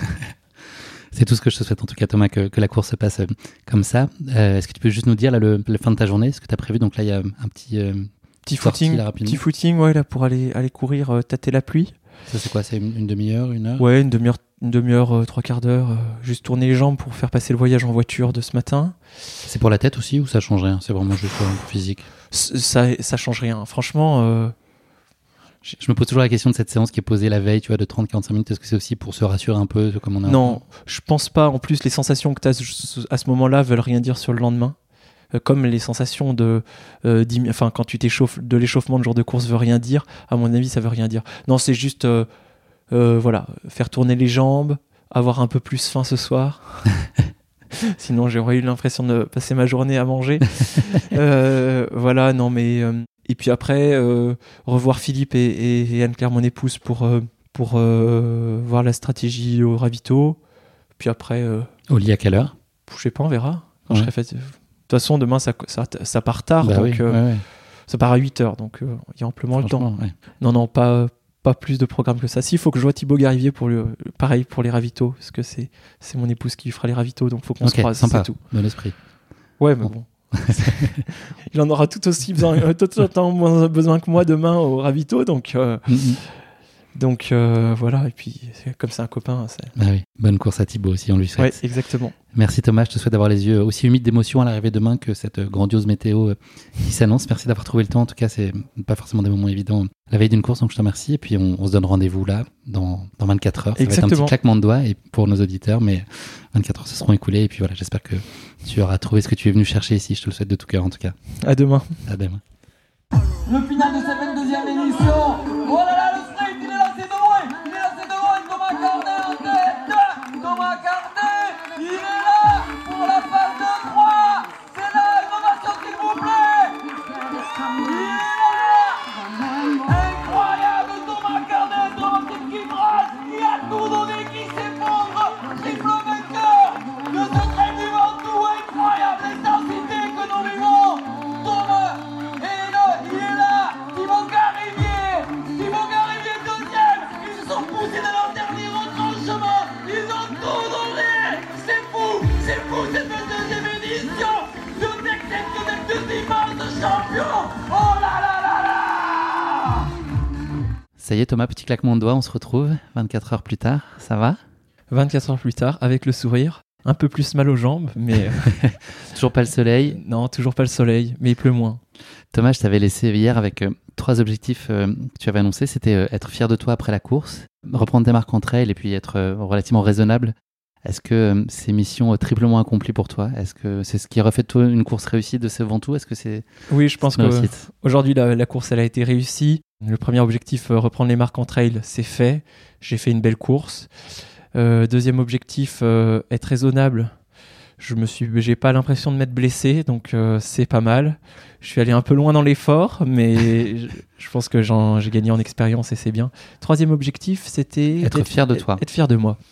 C'est tout ce que je te souhaite en tout cas, Thomas, que, que la course se passe euh, comme ça. Euh, est-ce que tu peux juste nous dire là, le, la fin de ta journée, ce que tu as prévu? Donc là, il y a un petit... Euh, petit footing, là, petit footing ouais, là, pour aller, aller courir, euh, tâter la pluie. Ça, c'est quoi? C'est une, une demi-heure, une heure? Ouais, une demi-heure, une demi-heure, euh, trois quarts d'heure. Euh, juste tourner les jambes pour faire passer le voyage en voiture de ce matin. C'est pour la tête aussi ou ça change rien? C'est vraiment juste pour le physique? Ça, ça change rien. Franchement... Euh, je me pose toujours la question de cette séance qui est posée la veille, tu vois, de trente à quarante-cinq minutes. Est-ce que c'est aussi pour se rassurer un peu comme on a? Non, je pense pas. En plus, les sensations que tu as à ce moment-là veulent rien dire sur le lendemain. Comme les sensations de, euh, enfin, quand tu t'échauffes, de l'échauffement de jour de course veut rien dire, à mon avis, ça veut rien dire. Non, c'est juste, euh, euh, voilà, faire tourner les jambes, avoir un peu plus faim ce soir. Sinon, j'aurais eu l'impression de passer ma journée à manger. euh, voilà, non, mais euh, et puis après, euh, revoir Philippe et, et, et Anne-Claire, mon épouse, pour, euh, pour euh, voir la stratégie au ravito. Puis après... Euh, au lit à quelle heure? Je sais pas, on verra. Quand ouais. je serai fait... De toute façon, demain, ça, ça, ça part tard. Bah donc, oui, euh, ouais, ouais. Ça part à huit heures, donc il euh, y a amplement le temps. Ouais. Non, non, pas, pas plus de programme que ça. Si, il faut que je vois Thibaut Garivier pour le, pareil pour les ravitaux, parce que c'est, c'est mon épouse qui lui fera les ravitaux, donc il faut qu'on okay, se croise, sympa, c'est tout. De l'esprit. Ouais, mais bon. bon. Il en aura tout aussi besoin, euh, tout autant besoin que moi demain au ravito, donc... Euh, mm-hmm. Donc euh, voilà, et puis comme c'est un copain. C'est... Ah oui. Bonne course à Thibaut aussi, on lui souhaite. Oui, exactement. Merci Thomas, je te souhaite d'avoir les yeux aussi humides d'émotion à l'arrivée demain que cette grandiose météo qui s'annonce. Merci d'avoir trouvé le temps, en tout cas c'est pas forcément des moments évidents la veille d'une course, donc je te remercie. Et puis on, on se donne rendez-vous là dans, dans vingt-quatre heures. Ça exactement. Va être un petit claquement de doigts et pour nos auditeurs, mais vingt-quatre heures se seront écoulées. Et puis voilà, j'espère que tu auras trouvé ce que tu es venu chercher ici, je te le souhaite de tout cœur en tout cas. À demain. À demain. Le final de cette vingt-deuxième édition. Oh là là, le sprint, il est lancé de loin. Il est lancé de loin. Thomas Cardet en tête. Thomas Cardet, il est là pour la phase de trois. C'est là, innovation s'il vous plaît. Il est là. Incroyable, Thomas Cardet, Thomas qui brasse. Il a tout donné, qui s'effondre. Triple vainqueur de ce trail du Ventoux. Incroyable l'intensité que nous vivons. Thomas. Il est là, Thibaut Garivier, Thibaut Garivier deuxième, ils se sont poussés dans leur dernier retranchement, ils ont tout donné, c'est fou, c'est fou cette deuxième édition, deux exceptionnels, deux immenses champions, oh là là là là. Ça y est Thomas, petit claquement de doigts, on se retrouve vingt-quatre heures plus tard, ça va? vingt-quatre heures plus tard, avec le sourire. Un peu plus mal aux jambes, mais... Toujours pas le soleil? Non, toujours pas le soleil, mais il pleut moins. Thomas, je t'avais laissé hier avec euh, trois objectifs euh, que tu avais annoncés. C'était euh, être fier de toi après la course, reprendre tes marques en trail et puis être euh, relativement raisonnable. Est-ce que euh, c'est mission euh, triplement accomplie pour toi? Est-ce que c'est ce qui refait de toi une course réussie de ce Ventoux? Est-ce que c'est... Oui, je pense qu'aujourd'hui, la, la course, elle a été réussie. Le premier objectif, euh, reprendre les marques en trail, c'est fait. J'ai fait une belle course. Euh, deuxième objectif, euh, être raisonnable. Je me suis, j'ai pas l'impression de m'être blessé, donc euh, c'est pas mal. Je suis allé un peu loin dans l'effort, mais je, je pense que j'en, j'ai gagné en expérience et c'est bien. Troisième objectif, c'était être fier de toi. Être, être fier de moi.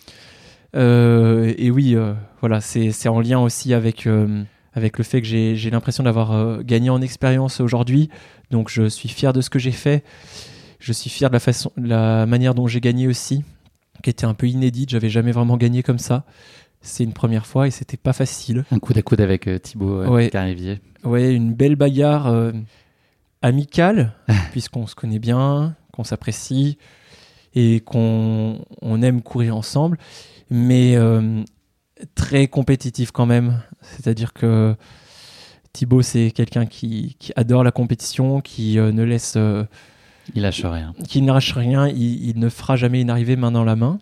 Euh, et oui, euh, voilà, c'est, c'est en lien aussi avec euh, avec le fait que j'ai, j'ai l'impression d'avoir euh, gagné en expérience aujourd'hui. Donc je suis fier de ce que j'ai fait. Je suis fier de la façon, de la manière dont j'ai gagné aussi, qui était un peu inédite. J'avais jamais vraiment gagné comme ça. C'est une première fois et c'était pas facile. Un coude à coude avec euh, Thibaut euh, ouais. Garivier. Ouais, une belle bagarre euh, amicale, puisqu'on se connaît bien, qu'on s'apprécie et qu'on on aime courir ensemble, mais euh, très compétitif quand même. C'est-à-dire que Thibaut, c'est quelqu'un qui, qui adore la compétition, qui euh, ne laisse... Euh, il lâche rien. Qui ne lâche rien, il, il ne fera jamais une arrivée main dans la main.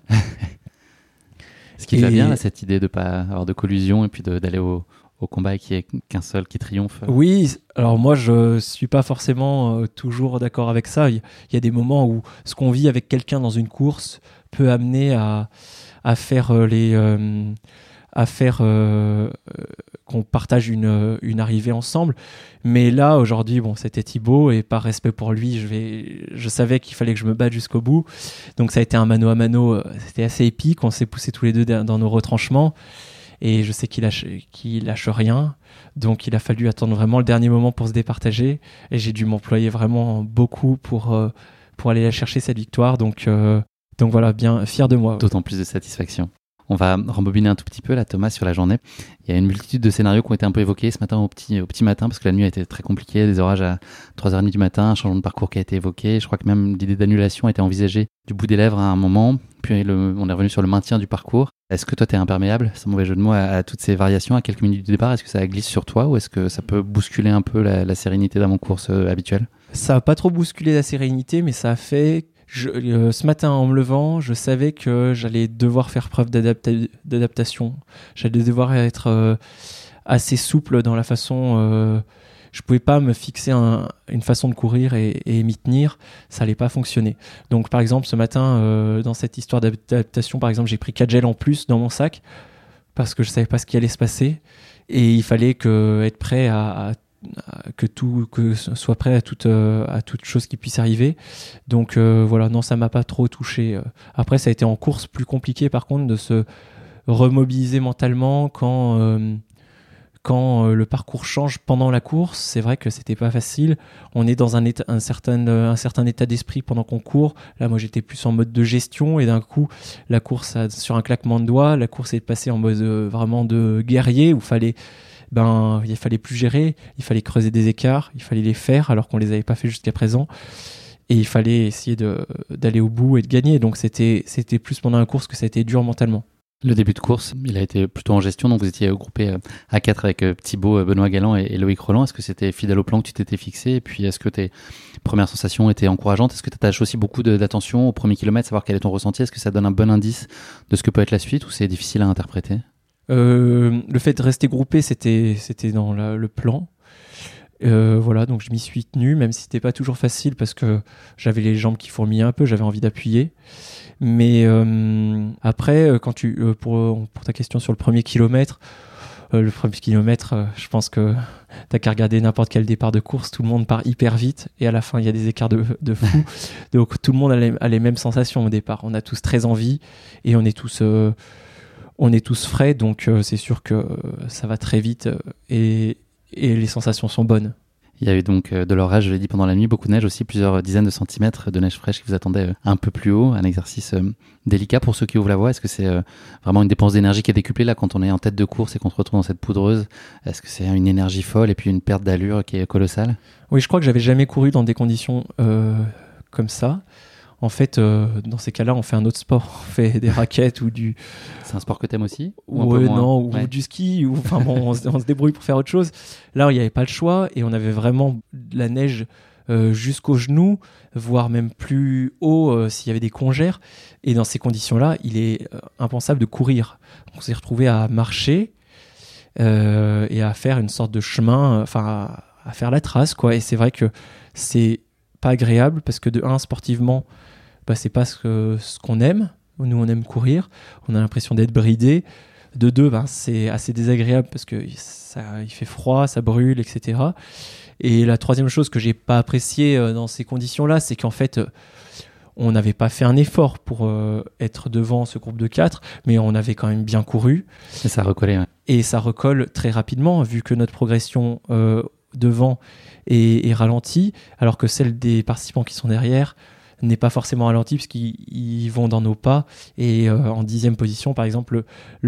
Ce qui et... va bien, là, cette idée de ne pas avoir de collusion et puis de, d'aller au, au combat et qu'il n'y ait qu'un seul qui triomphe. Oui, alors moi, je ne suis pas forcément euh, toujours d'accord avec ça. Il y, y a des moments où ce qu'on vit avec quelqu'un dans une course peut amener à, à faire euh, les... Euh, à faire euh, euh, qu'on partage une, une arrivée ensemble. Mais là, aujourd'hui, bon, c'était Thibaut et par respect pour lui, je, vais, je savais qu'il fallait que je me batte jusqu'au bout. Donc ça a été un mano à mano, c'était assez épique. On s'est poussés tous les deux dans nos retranchements et je sais qu'il lâche, qu'il lâche rien. Donc il a fallu attendre vraiment le dernier moment pour se départager et j'ai dû m'employer vraiment beaucoup pour, euh, pour aller la chercher cette victoire. Donc, euh, donc voilà, bien fier de moi. D'autant plus de satisfaction. On va rembobiner un tout petit peu là, Thomas, sur la journée. Il y a une multitude de scénarios qui ont été un peu évoqués ce matin au petit, au petit matin, parce que la nuit a été très compliquée, des orages à trois heures trente du matin, un changement de parcours qui a été évoqué. Je crois que même l'idée d'annulation a été envisagée du bout des lèvres à un moment, puis le, on est revenu sur le maintien du parcours. Est-ce que toi, tu es imperméable, sans mauvais jeu de mots, à, à toutes ces variations à quelques minutes du départ? Est-ce que ça glisse sur toi ou est-ce que ça peut bousculer un peu la, la sérénité d'avant-course euh, habituelle? Ça n'a pas trop bousculé la sérénité, mais ça a fait... Je, euh, ce matin, en me levant, je savais que j'allais devoir faire preuve d'adapta- d'adaptation. J'allais devoir être euh, assez souple dans la façon... Euh, je ne pouvais pas me fixer un, une façon de courir et, et m'y tenir. Ça n'allait pas fonctionner. Donc, par exemple, ce matin, euh, dans cette histoire d'adaptation, par exemple, j'ai pris quatre gels en plus dans mon sac parce que je ne savais pas ce qui allait se passer. Et il fallait que, être prêt à, à que tout que soit prêt à toute euh, à toute chose qui puisse arriver. Donc euh, voilà, non, ça m'a pas trop touché. Après, ça a été en course plus compliqué par contre de se remobiliser mentalement quand euh, quand euh, le parcours change pendant la course. C'est vrai que c'était pas facile. On est dans un état, un certain un certain état d'esprit pendant qu'on court. Là, moi, j'étais plus en mode de gestion et d'un coup, la course a, sur un claquement de doigts, la course est passée en mode euh, vraiment de guerrier où fallait ben il fallait plus gérer, il fallait creuser des écarts, il fallait les faire alors qu'on les avait pas fait jusqu'à présent. Et il fallait essayer de, d'aller au bout et de gagner. Donc c'était c'était plus pendant la course que ça a été dur mentalement. Le début de course, il a été plutôt en gestion, donc vous étiez groupé à quatre avec Thibaut, Benoît Galland et Loïc Roland. Est-ce que c'était fidèle au plan que tu t'étais fixé? Et puis est-ce que tes premières sensations étaient encourageantes? Est-ce que tu attaches aussi beaucoup de, d'attention au premier kilomètre, savoir quel est ton ressenti? Est-ce que ça donne un bon indice de ce que peut être la suite ou c'est difficile à interpréter? euh, Le fait de rester groupé, c'était, c'était dans la, le plan. Euh, voilà, donc je m'y suis tenu, même si c'était pas toujours facile parce que j'avais les jambes qui fourmillaient un peu, j'avais envie d'appuyer. Mais euh, après, quand tu, euh, pour, pour ta question sur le premier kilomètre, euh, le premier kilomètre, euh, je pense que t'as qu'à regarder n'importe quel départ de course, tout le monde part hyper vite et à la fin il y a des écarts de, de fou. Donc tout le monde a les, a les mêmes sensations au départ. On a tous très envie et on est tous, euh, on est tous frais, donc euh, c'est sûr que ça va très vite euh, et, et les sensations sont bonnes. Il y a eu donc de l'orage, je l'ai dit, pendant la nuit, beaucoup de neige aussi, plusieurs dizaines de centimètres de neige fraîche qui vous attendait un peu plus haut, un exercice délicat pour ceux qui ouvrent la voie. Est-ce que c'est vraiment une dépense d'énergie qui est décuplée là quand on est en tête de course et qu'on se retrouve dans cette poudreuse? Est-ce que c'est une énergie folle et puis une perte d'allure qui est colossale? Oui, je crois que j'avais jamais couru dans des conditions euh, comme ça. En fait, euh, dans ces cas-là, on fait un autre sport. On fait des raquettes ou du... C'est un sport que t'aimes aussi? Ou ouais, non, ou ouais. Du ski. Ou, enfin bon, on, se, on se débrouille pour faire autre chose. Là, il n'y avait pas le choix et on avait vraiment de la neige euh, jusqu'aux genoux, voire même plus haut euh, s'il y avait des congères. Et dans ces conditions-là, il est euh, impensable de courir. On s'est retrouvé à marcher euh, et à faire une sorte de chemin, enfin à, à faire la trace, quoi. Et c'est vrai que c'est pas agréable parce que de un, sportivement, bah, c'est pas ce, que, ce qu'on aime. Nous, on aime courir. On a l'impression d'être bridé. De deux, bah, c'est assez désagréable parce que ça, il fait froid, ça brûle, et cetera. Et la troisième chose que j'ai pas appréciée euh, dans ces conditions-là, c'est qu'en fait, euh, on n'avait pas fait un effort pour euh, être devant ce groupe de quatre, mais on avait quand même bien couru. Et ça recollait, ouais. Et ça recolle très rapidement, vu que notre progression euh, devant est, est ralentie, alors que celle des participants qui sont derrière n'est pas forcément ralentie puisqu'ils ils vont dans nos pas et euh, en dixième position par exemple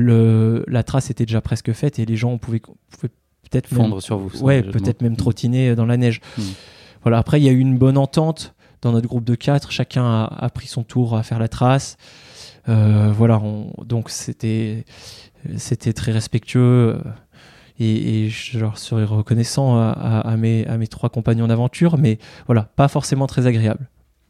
le, la trace était déjà presque faite et les gens pouvaient, pouvaient peut-être fondre même, sur vous ouais, peut-être même trottiner dans la neige. Mmh. Voilà, après il y a eu une bonne entente dans notre groupe de quatre, chacun a, a pris son tour à faire la trace. Euh, voilà, on, donc c'était, c'était très respectueux et, et je leur serais reconnaissant à, à, à, mes, à mes trois compagnons d'aventure, mais voilà, pas forcément très agréable.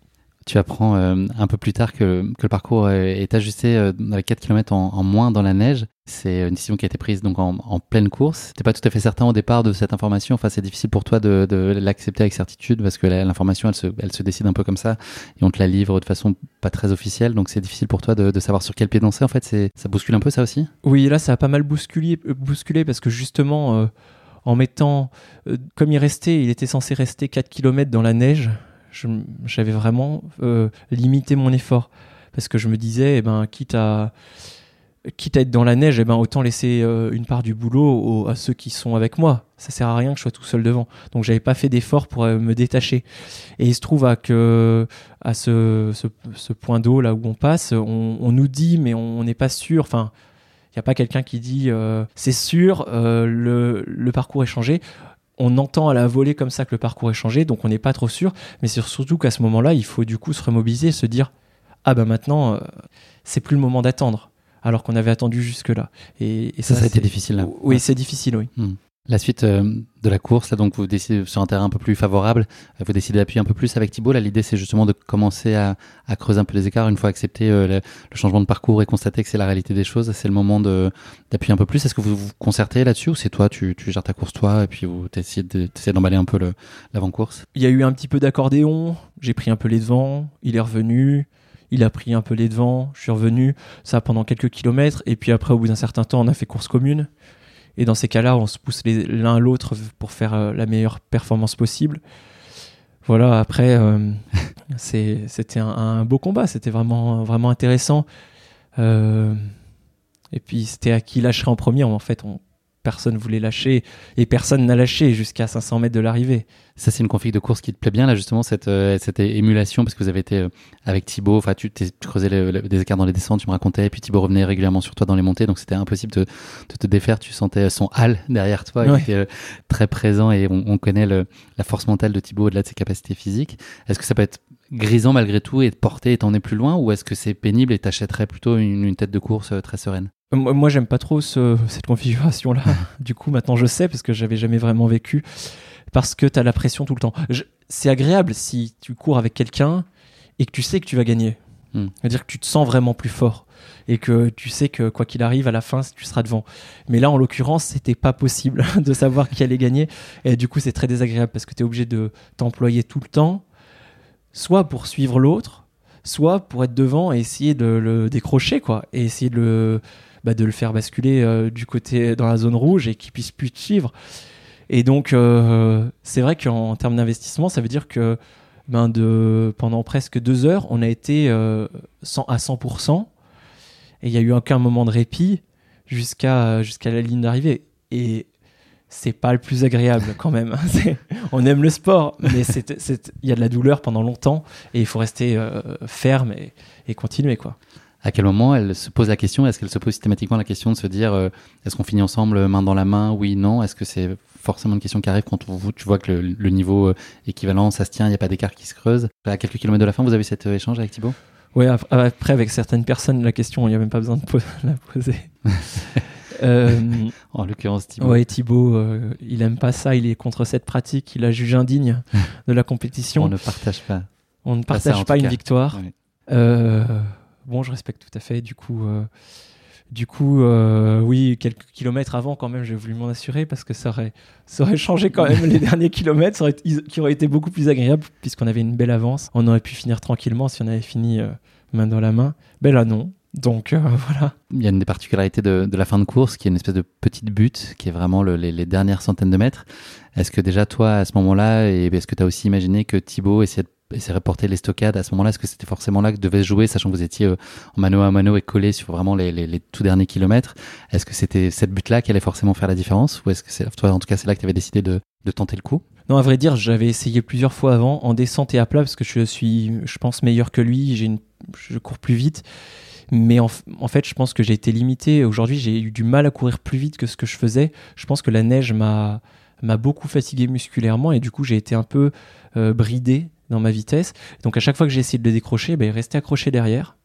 Tu apprends euh, un peu plus tard que, que le parcours est ajusté euh, avec quatre kilomètres en, en moins dans la neige. C'est une décision qui a été prise donc en, en pleine course. Tu n'es pas tout à fait certain au départ de cette information. Enfin, c'est difficile pour toi de, de l'accepter avec certitude parce que la, l'information, elle se, elle se décide un peu comme ça et on te la livre de façon pas très officielle. Donc, c'est difficile pour toi de, de savoir sur quel pied danser. En fait, c'est, ça bouscule un peu ça aussi? Oui, là, ça a pas mal bousculé, bousculé parce que justement, euh, en mettant... Euh, comme il restait, il était censé rester quatre kilomètres dans la neige... Je, j'avais vraiment euh, limité mon effort parce que je me disais, eh ben, quitte à quitte à être dans la neige, eh ben, autant laisser euh, une part du boulot aux, à ceux qui sont avec moi. Ça sert à rien que je sois tout seul devant. Donc j'avais pas fait d'effort pour euh, me détacher. Et il se trouve à que à ce, ce, ce point d'eau là où on passe, on, on nous dit, mais on n'est pas sûr. Enfin, il y a pas quelqu'un qui dit, euh, c'est sûr, euh, le, le parcours est changé. On entend à la volée comme ça que le parcours est changé, donc on n'est pas trop sûr, mais c'est surtout qu'à ce moment-là, il faut du coup se remobiliser, se dire « Ah ben maintenant, euh, c'est plus le moment d'attendre », alors qu'on avait attendu jusque-là. Et, et ça, ça, ça a été difficile là. Oui, c'est difficile, oui. Mmh. La suite euh, de la course, là, donc vous décidez sur un terrain un peu plus favorable, vous décidez d'appuyer un peu plus avec Thibaut. Là, l'idée, c'est justement de commencer à, à creuser un peu les écarts. Une fois accepté euh, le, le changement de parcours et constaté que c'est la réalité des choses, c'est le moment de, d'appuyer un peu plus. Est-ce que vous vous concertez là-dessus ou c'est toi, tu, tu gères ta course toi et puis vous essayez de, d'emballer un peu le, l'avant-course? Il y a eu un petit peu d'accordéon, j'ai pris un peu les devants, il est revenu. Il a pris un peu les devants, je suis revenu, ça pendant quelques kilomètres, et puis après, au bout d'un certain temps, on a fait course commune. Et dans ces cas-là, on se pousse les, l'un l'autre pour faire euh, la meilleure performance possible. Voilà, après, euh, c'est, c'était un, un beau combat, c'était vraiment, vraiment intéressant. Euh, et puis, c'était à qui lâcherait en premier. En fait, on, personne ne voulait lâcher et personne n'a lâché jusqu'à cinq cents mètres de l'arrivée. Ça, c'est une config de course qui te plaît bien, là, justement, cette, euh, cette émulation, parce que vous avez été euh, avec Thibaut, enfin, tu, tu creusais le, le, des écarts dans les descentes, tu me racontais, et puis Thibaut revenait régulièrement sur toi dans les montées, donc c'était impossible de, de te défaire. Tu sentais son hal derrière toi, Ouais. il était euh, très présent, et on, on connaît le, la force mentale de Thibaut au-delà de ses capacités physiques. Est-ce que ça peut être grisant malgré tout et te porter et t'emmener plus loin, ou est-ce que c'est pénible et t'achèterais plutôt une, une tête de course euh, très sereine? Moi, moi, j'aime pas trop ce, cette configuration-là. Du coup, maintenant, je sais parce que j'avais jamais vraiment vécu. Parce que t'as la pression tout le temps. Je, c'est agréable si tu cours avec quelqu'un et que tu sais que tu vas gagner. Mm. C'est-à-dire que tu te sens vraiment plus fort et que tu sais que quoi qu'il arrive, à la fin, tu seras devant. Mais là, en l'occurrence, c'était pas possible de savoir qui allait gagner. Et du coup, c'est très désagréable parce que t'es obligé de t'employer tout le temps, soit pour suivre l'autre, soit pour être devant et essayer de le décrocher, quoi, et essayer de le Bah de le faire basculer euh, du côté dans la zone rouge et qu'il puisse plus te suivre. Et donc euh, c'est vrai qu'en termes d'investissement, ça veut dire que ben de pendant presque deux heures, on a été euh, cent à cent pour cent et il y a eu aucun moment de répit jusqu'à jusqu'à la ligne d'arrivée. Et c'est pas le plus agréable quand même. C'est, on aime le sport, mais c'est c'est il y a de la douleur pendant longtemps et il faut rester euh, ferme et, et continuer, quoi. À quel moment elle se pose la question? Est-ce qu'elle se pose systématiquement la question de se dire euh, est-ce qu'on finit ensemble main dans la main? Oui, non. Est-ce que c'est forcément une question qui arrive quand on, tu vois que le, le niveau euh, équivalent, ça se tient, il n'y a pas d'écart qui se creuse? À quelques kilomètres de la fin, vous avez cet euh, échange avec Thibaut? Ouais, après, avec certaines personnes, la question, il n'y a même pas besoin de po- la poser. euh, en l'occurrence, Thibaut. Ouais, Thibaut, euh, il n'aime pas ça, il est contre cette pratique, il la juge indigne de la compétition. On ne partage pas. On ne Pas partage ça, pas une cas. victoire. Ouais. Euh, bon, je respecte tout à fait. Du coup, euh, du coup, euh, oui, quelques kilomètres avant, quand même, j'ai voulu m'en assurer parce que ça aurait, ça aurait changé quand même les derniers kilomètres, ça aurait, qui auraient été beaucoup plus agréables puisqu'on avait une belle avance. On aurait pu finir tranquillement si on avait fini euh, main dans la main. Ben là, non. Donc euh, voilà. Il y a une des particularités de, de la fin de course qui est une espèce de petite butte qui est vraiment le, les, les dernières centaines de mètres. Est-ce que déjà toi à ce moment-là, et est-ce que tu as aussi imaginé que Thibaut essayait de essaierait de porter les stockades à ce moment-là? Est-ce que c'était forcément là que devait se jouer, sachant que vous étiez euh, en mano à mano et collé sur vraiment les, les, les tout derniers kilomètres? Est-ce que c'était cette butte-là qui allait forcément faire la différence, ou est-ce que c'est, toi en tout cas c'est là que tu avais décidé de, de tenter le coup? Non, à vrai dire, j'avais essayé plusieurs fois avant en descente et à plat parce que je suis, je pense, meilleur que lui. J'ai une, je cours plus vite. Mais en, en fait, je pense que j'ai été limité. Aujourd'hui, j'ai eu du mal à courir plus vite que ce que je faisais. Je pense que la neige m'a, m'a beaucoup fatigué musculairement et du coup, j'ai été un peu euh, bridé dans ma vitesse. Donc, à chaque fois que j'ai essayé de le décrocher, bah, il restait accroché derrière.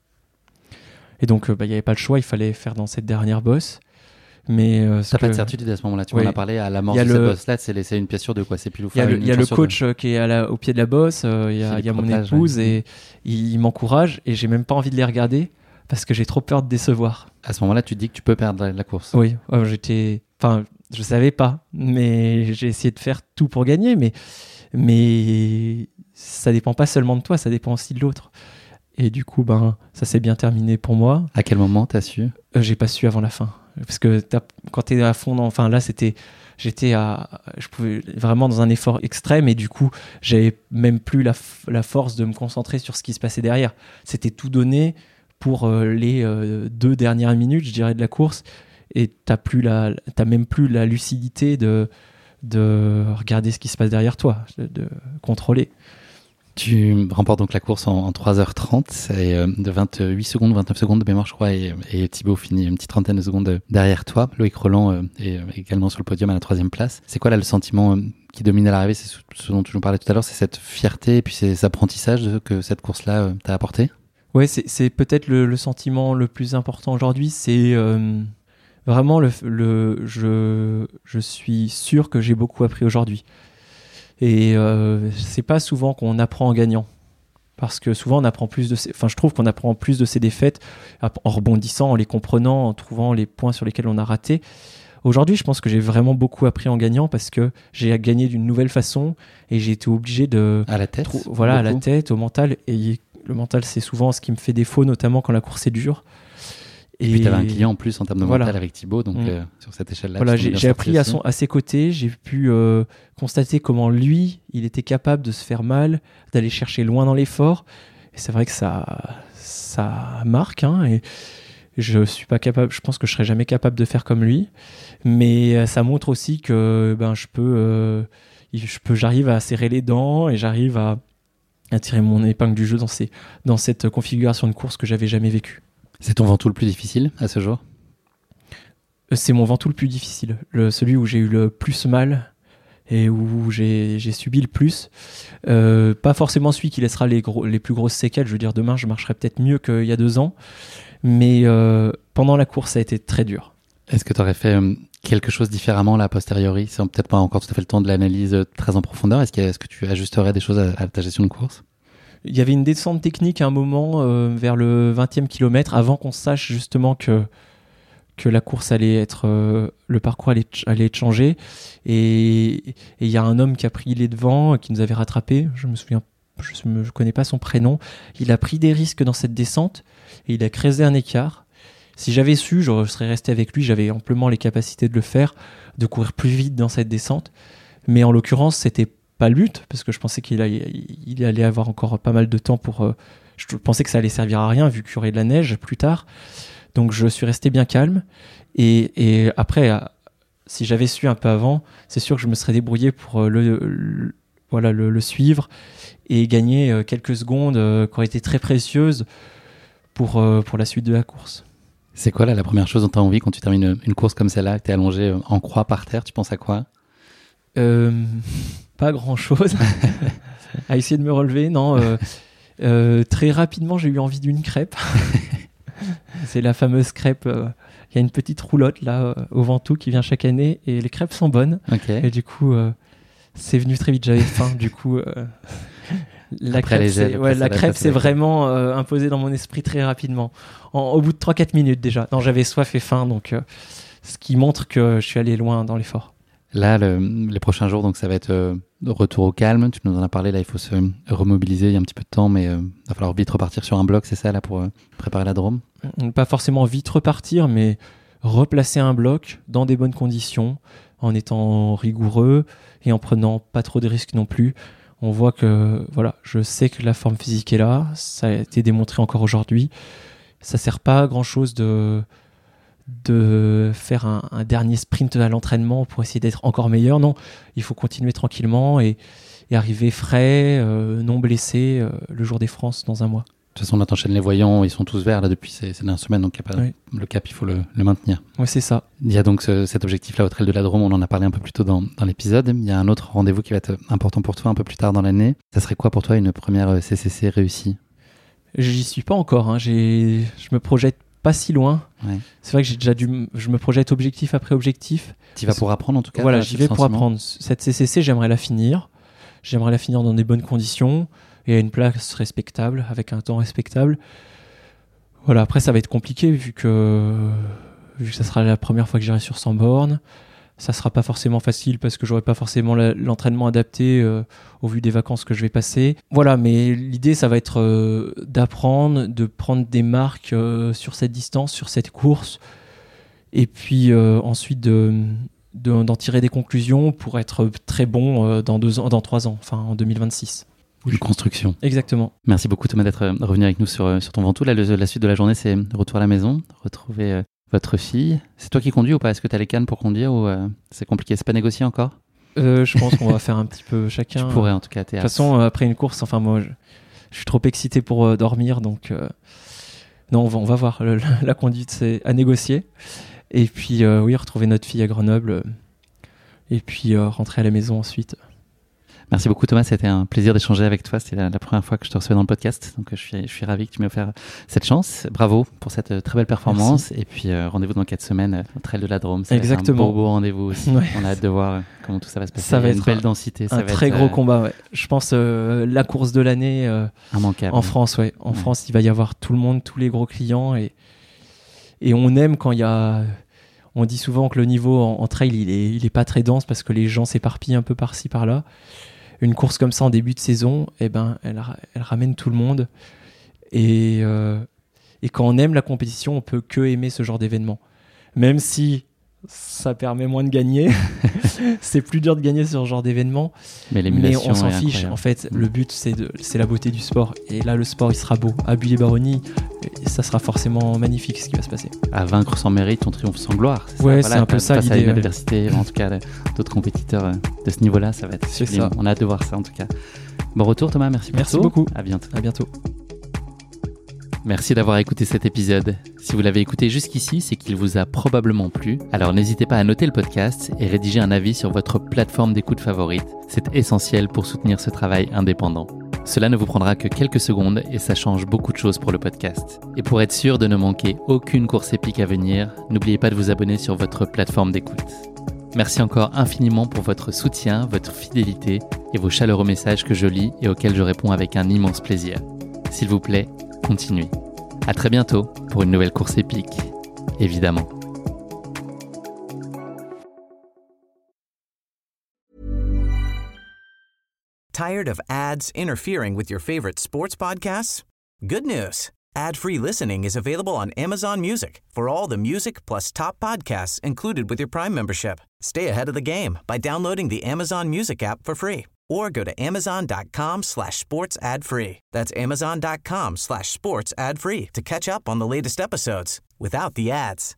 Et donc, bah, il n'y avait pas le choix. Il fallait faire dans cette dernière bosse. Mais euh, t'as que... pas de certitude à ce moment-là. Tu oui. m'en as parlé à l'amorce de le... cette bosse-là. C'est laisser une pièce sur deux, quoi. C'est pile ou Il y a le, une, y a une le chance coach sur deux. qui est à la, au pied de la bosse. Euh, il y a, y a mon Protège, épouse ouais. et il, il m'encourage. Et j'ai même pas envie de les regarder parce que j'ai trop peur de décevoir. À ce moment-là, tu te dis que tu peux perdre la, la course. Oui, euh, j'étais. Enfin, je savais pas, mais j'ai essayé de faire tout pour gagner. Mais, mais ça dépend pas seulement de toi, ça dépend aussi de l'autre. Et du coup, ben, ça s'est bien terminé pour moi. À quel moment t'as su? euh, J'ai pas su avant la fin, parce que t'as, quand t'es à fond, dans, enfin là, c'était, j'étais à, je pouvais vraiment dans un effort extrême et du coup, j'avais même plus la, la force de me concentrer sur ce qui se passait derrière. C'était tout donné pour euh, les euh, deux dernières minutes, je dirais, de la course. Et t'as plus la, t'as même plus la lucidité de, de regarder ce qui se passe derrière toi, de, de contrôler. Tu remportes donc la course en, en trois heures trente, et euh, de vingt-huit secondes, vingt-neuf secondes de mémoire, je crois, et, et Thibaut finit une petite trentaine de secondes derrière toi. Loïc Roland euh, est également sur le podium à la troisième place. C'est quoi là le sentiment euh, qui domine à l'arrivée? C'est ce dont tu nous parlais tout à l'heure, c'est cette fierté et puis c'est cet apprentissage que cette course-là euh, t'a apporté? Ouais, c'est, c'est peut-être le, le sentiment le plus important aujourd'hui, c'est euh, vraiment le, le je, je suis sûr que j'ai beaucoup appris aujourd'hui. Et euh, c'est pas souvent qu'on apprend en gagnant, parce que souvent on apprend plus de ses, enfin je trouve qu'on apprend plus de ses défaites en rebondissant, en les comprenant, en trouvant les points sur lesquels on a raté. Aujourd'hui, je pense que j'ai vraiment beaucoup appris en gagnant parce que j'ai gagné d'une nouvelle façon et j'ai été obligé de à la tête, trou- voilà, beaucoup. à la tête, au mental. Et le mental, c'est souvent ce qui me fait défaut, notamment quand la course est dure. Et puis tu avais un client en plus en termes de voilà. mental avec Thibaut, donc mmh. euh, sur cette échelle-là. Voilà, j'ai, j'ai appris à, son, à ses côtés, j'ai pu euh, constater comment lui, il était capable de se faire mal, d'aller chercher loin dans l'effort. Et c'est vrai que ça, ça marque, hein, et je suis pas capable, je pense que je serai jamais capable de faire comme lui, mais ça montre aussi que ben je peux, euh, je peux, j'arrive à serrer les dents et j'arrive à, à tirer mon épingle du jeu dans ces, dans cette configuration de course que j'avais jamais vécue. C'est ton Ventoux le plus difficile à ce jour ? C'est mon Ventoux le plus difficile, le, celui où j'ai eu le plus mal et où j'ai, j'ai subi le plus. Euh, pas forcément celui qui laissera les, gros, les plus grosses séquelles. Je veux dire, demain, je marcherai peut-être mieux qu'il y a deux ans. Mais euh, pendant la course, ça a été très dur. Est-ce que tu aurais fait euh, quelque chose différemment là, a posteriori ? C'est peut-être pas encore tout à fait le temps de l'analyse euh, très en profondeur. Est-ce que, est-ce que tu ajusterais des choses à, à ta gestion de course ? Il y avait une descente technique à un moment euh, vers le vingtième kilomètre avant qu'on sache justement que, que la course allait être... Euh, le parcours allait, allait être changé. Et il y a un homme qui a pris les devants, qui nous avait rattrapés. Je me souviens, je ne connais pas son prénom. Il a pris des risques dans cette descente et il a creusé un écart. Si j'avais su, je serais resté avec lui. J'avais amplement les capacités de le faire, de courir plus vite dans cette descente. Mais en l'occurrence, c'était pas le but, parce que je pensais qu'il allait, il allait avoir encore pas mal de temps pour... Euh, je pensais que ça allait servir à rien, vu qu'il y aurait de la neige plus tard. Donc je suis resté bien calme. Et, et après, si j'avais su un peu avant, c'est sûr que je me serais débrouillé pour le, le, voilà, le, le suivre et gagner quelques secondes euh, qui auraient été très précieuses pour, euh, pour la suite de la course. C'est quoi là, la première chose dont tu as envie quand tu termines une, une course comme celle-là, que tu es allongé en croix par terre, tu penses à quoi ? euh, Pas grand-chose. À essayer de me relever, non. Euh, euh, très rapidement, j'ai eu envie d'une crêpe. C'est la fameuse crêpe. Il euh, y a une petite roulotte là euh, au Ventoux qui vient chaque année et les crêpes sont bonnes. Okay. Et du coup, euh, c'est venu très vite. J'avais faim. Du coup, euh, la après crêpe, gels, c'est, ouais, la crêpe, c'est vraiment euh, imposé dans mon esprit très rapidement. En, au bout de trois quatre minutes déjà. Non, j'avais soif et faim, donc euh, ce qui montre que je suis allé loin dans l'effort. Là, le, les prochains jours, donc ça va être euh, retour au calme. Tu nous en as parlé, là, il faut se remobiliser. Il y a un petit peu de temps, mais il euh, va falloir vite repartir sur un bloc, c'est ça, là, pour euh, préparer la Drôme ? Pas forcément vite repartir, mais replacer un bloc dans des bonnes conditions, en étant rigoureux et en prenant pas trop de risques non plus. On voit que, voilà, je sais que la forme physique est là. Ça a été démontré encore aujourd'hui. Ça sert pas à grand-chose de... de faire un, un dernier sprint à l'entraînement pour essayer d'être encore meilleur. Non, il faut continuer tranquillement et, et arriver frais, euh, non blessé, euh, le jour des France dans un mois. De toute façon, là, t'enchaînes les voyants, ils sont tous verts là depuis ces, ces dernières semaines, donc y a pas, oui. Le cap, il faut le, le maintenir. Oui, c'est ça. Il y a donc ce, cet objectif-là au Trail de la Drôme, on en a parlé un peu plus tôt dans, dans l'épisode. Il y a un autre rendez-vous qui va être important pour toi un peu plus tard dans l'année. Ça serait quoi pour toi une première C C C réussie ? J'y suis pas encore, hein. J'ai... je me projette pas si loin. Ouais. C'est vrai que j'ai déjà dû, je me projette objectif après objectif. Tu vas pour apprendre en tout cas. Voilà, j'y vais pour apprendre. Cette C C C, j'aimerais la finir. J'aimerais la finir dans des bonnes conditions et à une place respectable, avec un temps respectable. Voilà, après ça va être compliqué vu que vu que ça sera la première fois que j'irai sur cent bornes. Ça sera pas forcément facile parce que j'aurai pas forcément la, l'entraînement adapté euh, au vu des vacances que je vais passer. Voilà, mais l'idée ça va être euh, d'apprendre, de prendre des marques euh, sur cette distance, sur cette course, et puis euh, ensuite de, de, d'en tirer des conclusions pour être très bon euh, dans deux ans, dans trois ans, enfin en deux mille vingt-six. Une construction. Exactement. Merci beaucoup Thomas d'être revenu avec nous sur, sur ton Ventoux. Là, le, la suite de la journée, c'est retour à la maison, retrouver euh, votre fille. C'est toi qui conduis ou pas ? Est-ce que tu as les cannes pour conduire ou euh, c'est compliqué ? C'est pas négocié encore ? euh, Je pense qu'on va faire un petit peu chacun. Tu pourrais en tout cas. De toute façon, euh, après une course, enfin moi, je, je suis trop excité pour euh, dormir, donc euh, non, on va, on va voir. Le, la, la conduite, c'est à négocier. Et puis, euh, oui, retrouver notre fille à Grenoble. Euh, et puis, euh, rentrer à la maison ensuite. Merci beaucoup Thomas, c'était un plaisir d'échanger avec toi. C'était la, la première fois que je te recevais dans le podcast, donc je suis, je suis ravi que tu m'aies offert cette chance. Bravo pour cette très belle performance. Merci. Et puis euh, rendez-vous dans quatre semaines au Trail de la Drôme. Ça Exactement. Va être un beau, beau rendez-vous aussi. Ouais. On a hâte de voir euh, comment tout ça va se passer. Ça va être une belle densité. Ça un va très être, gros euh, combat. Ouais. Je pense euh, la course de l'année euh, immanquable. En France. Ouais. En ouais. France, il va y avoir tout le monde, tous les gros clients et et on aime quand il y a. On dit souvent que le niveau en, en trail il est il est pas très dense parce que les gens s'éparpillent un peu par-ci par-là. Une course comme ça en début de saison, eh ben, elle, elle ramène tout le monde et, euh, Et quand on aime la compétition, on peut que aimer ce genre d'événement. Même si ça permet moins de gagner, c'est plus dur de gagner sur ce genre d'événement. Mais, mais on s'en fiche. Incroyable. En fait, le but, c'est, de, c'est la beauté du sport. Et là, le sport, il sera beau. À Buis-les-Baronnies, ça sera forcément magnifique ce qui va se passer. À vaincre sans mérite, on triomphe sans gloire. C'est ouais, ça, c'est voilà, un peu ça face l'idée. À une ouais. adversité, en tout cas, d'autres compétiteurs de ce niveau-là, ça va être c'est sublime. Ça. On a hâte de voir ça, en tout cas. Bon retour, Thomas. Merci, merci pour beaucoup. À bientôt. À bientôt. Merci d'avoir écouté cet épisode. Si vous l'avez écouté jusqu'ici, c'est qu'il vous a probablement plu. Alors n'hésitez pas à noter le podcast et rédiger un avis sur votre plateforme d'écoute favorite. C'est essentiel pour soutenir ce travail indépendant. Cela ne vous prendra que quelques secondes et ça change beaucoup de choses pour le podcast. Et pour être sûr de ne manquer aucune course épique à venir, n'oubliez pas de vous abonner sur votre plateforme d'écoute. Merci encore infiniment pour votre soutien, votre fidélité et vos chaleureux messages que je lis et auxquels je réponds avec un immense plaisir. S'il vous plaît, continuez. À très bientôt pour une nouvelle course épique, évidemment. Tired of ads interfering with your favorite sports podcasts? Good news. Ad-free listening is available on Amazon Music for all the music plus top podcasts included with your Prime membership. Stay ahead of the game by downloading the Amazon Music app for free or go to amazon.com slash sports ad free. That's amazon.com slash sports ad free to catch up on the latest episodes without the ads.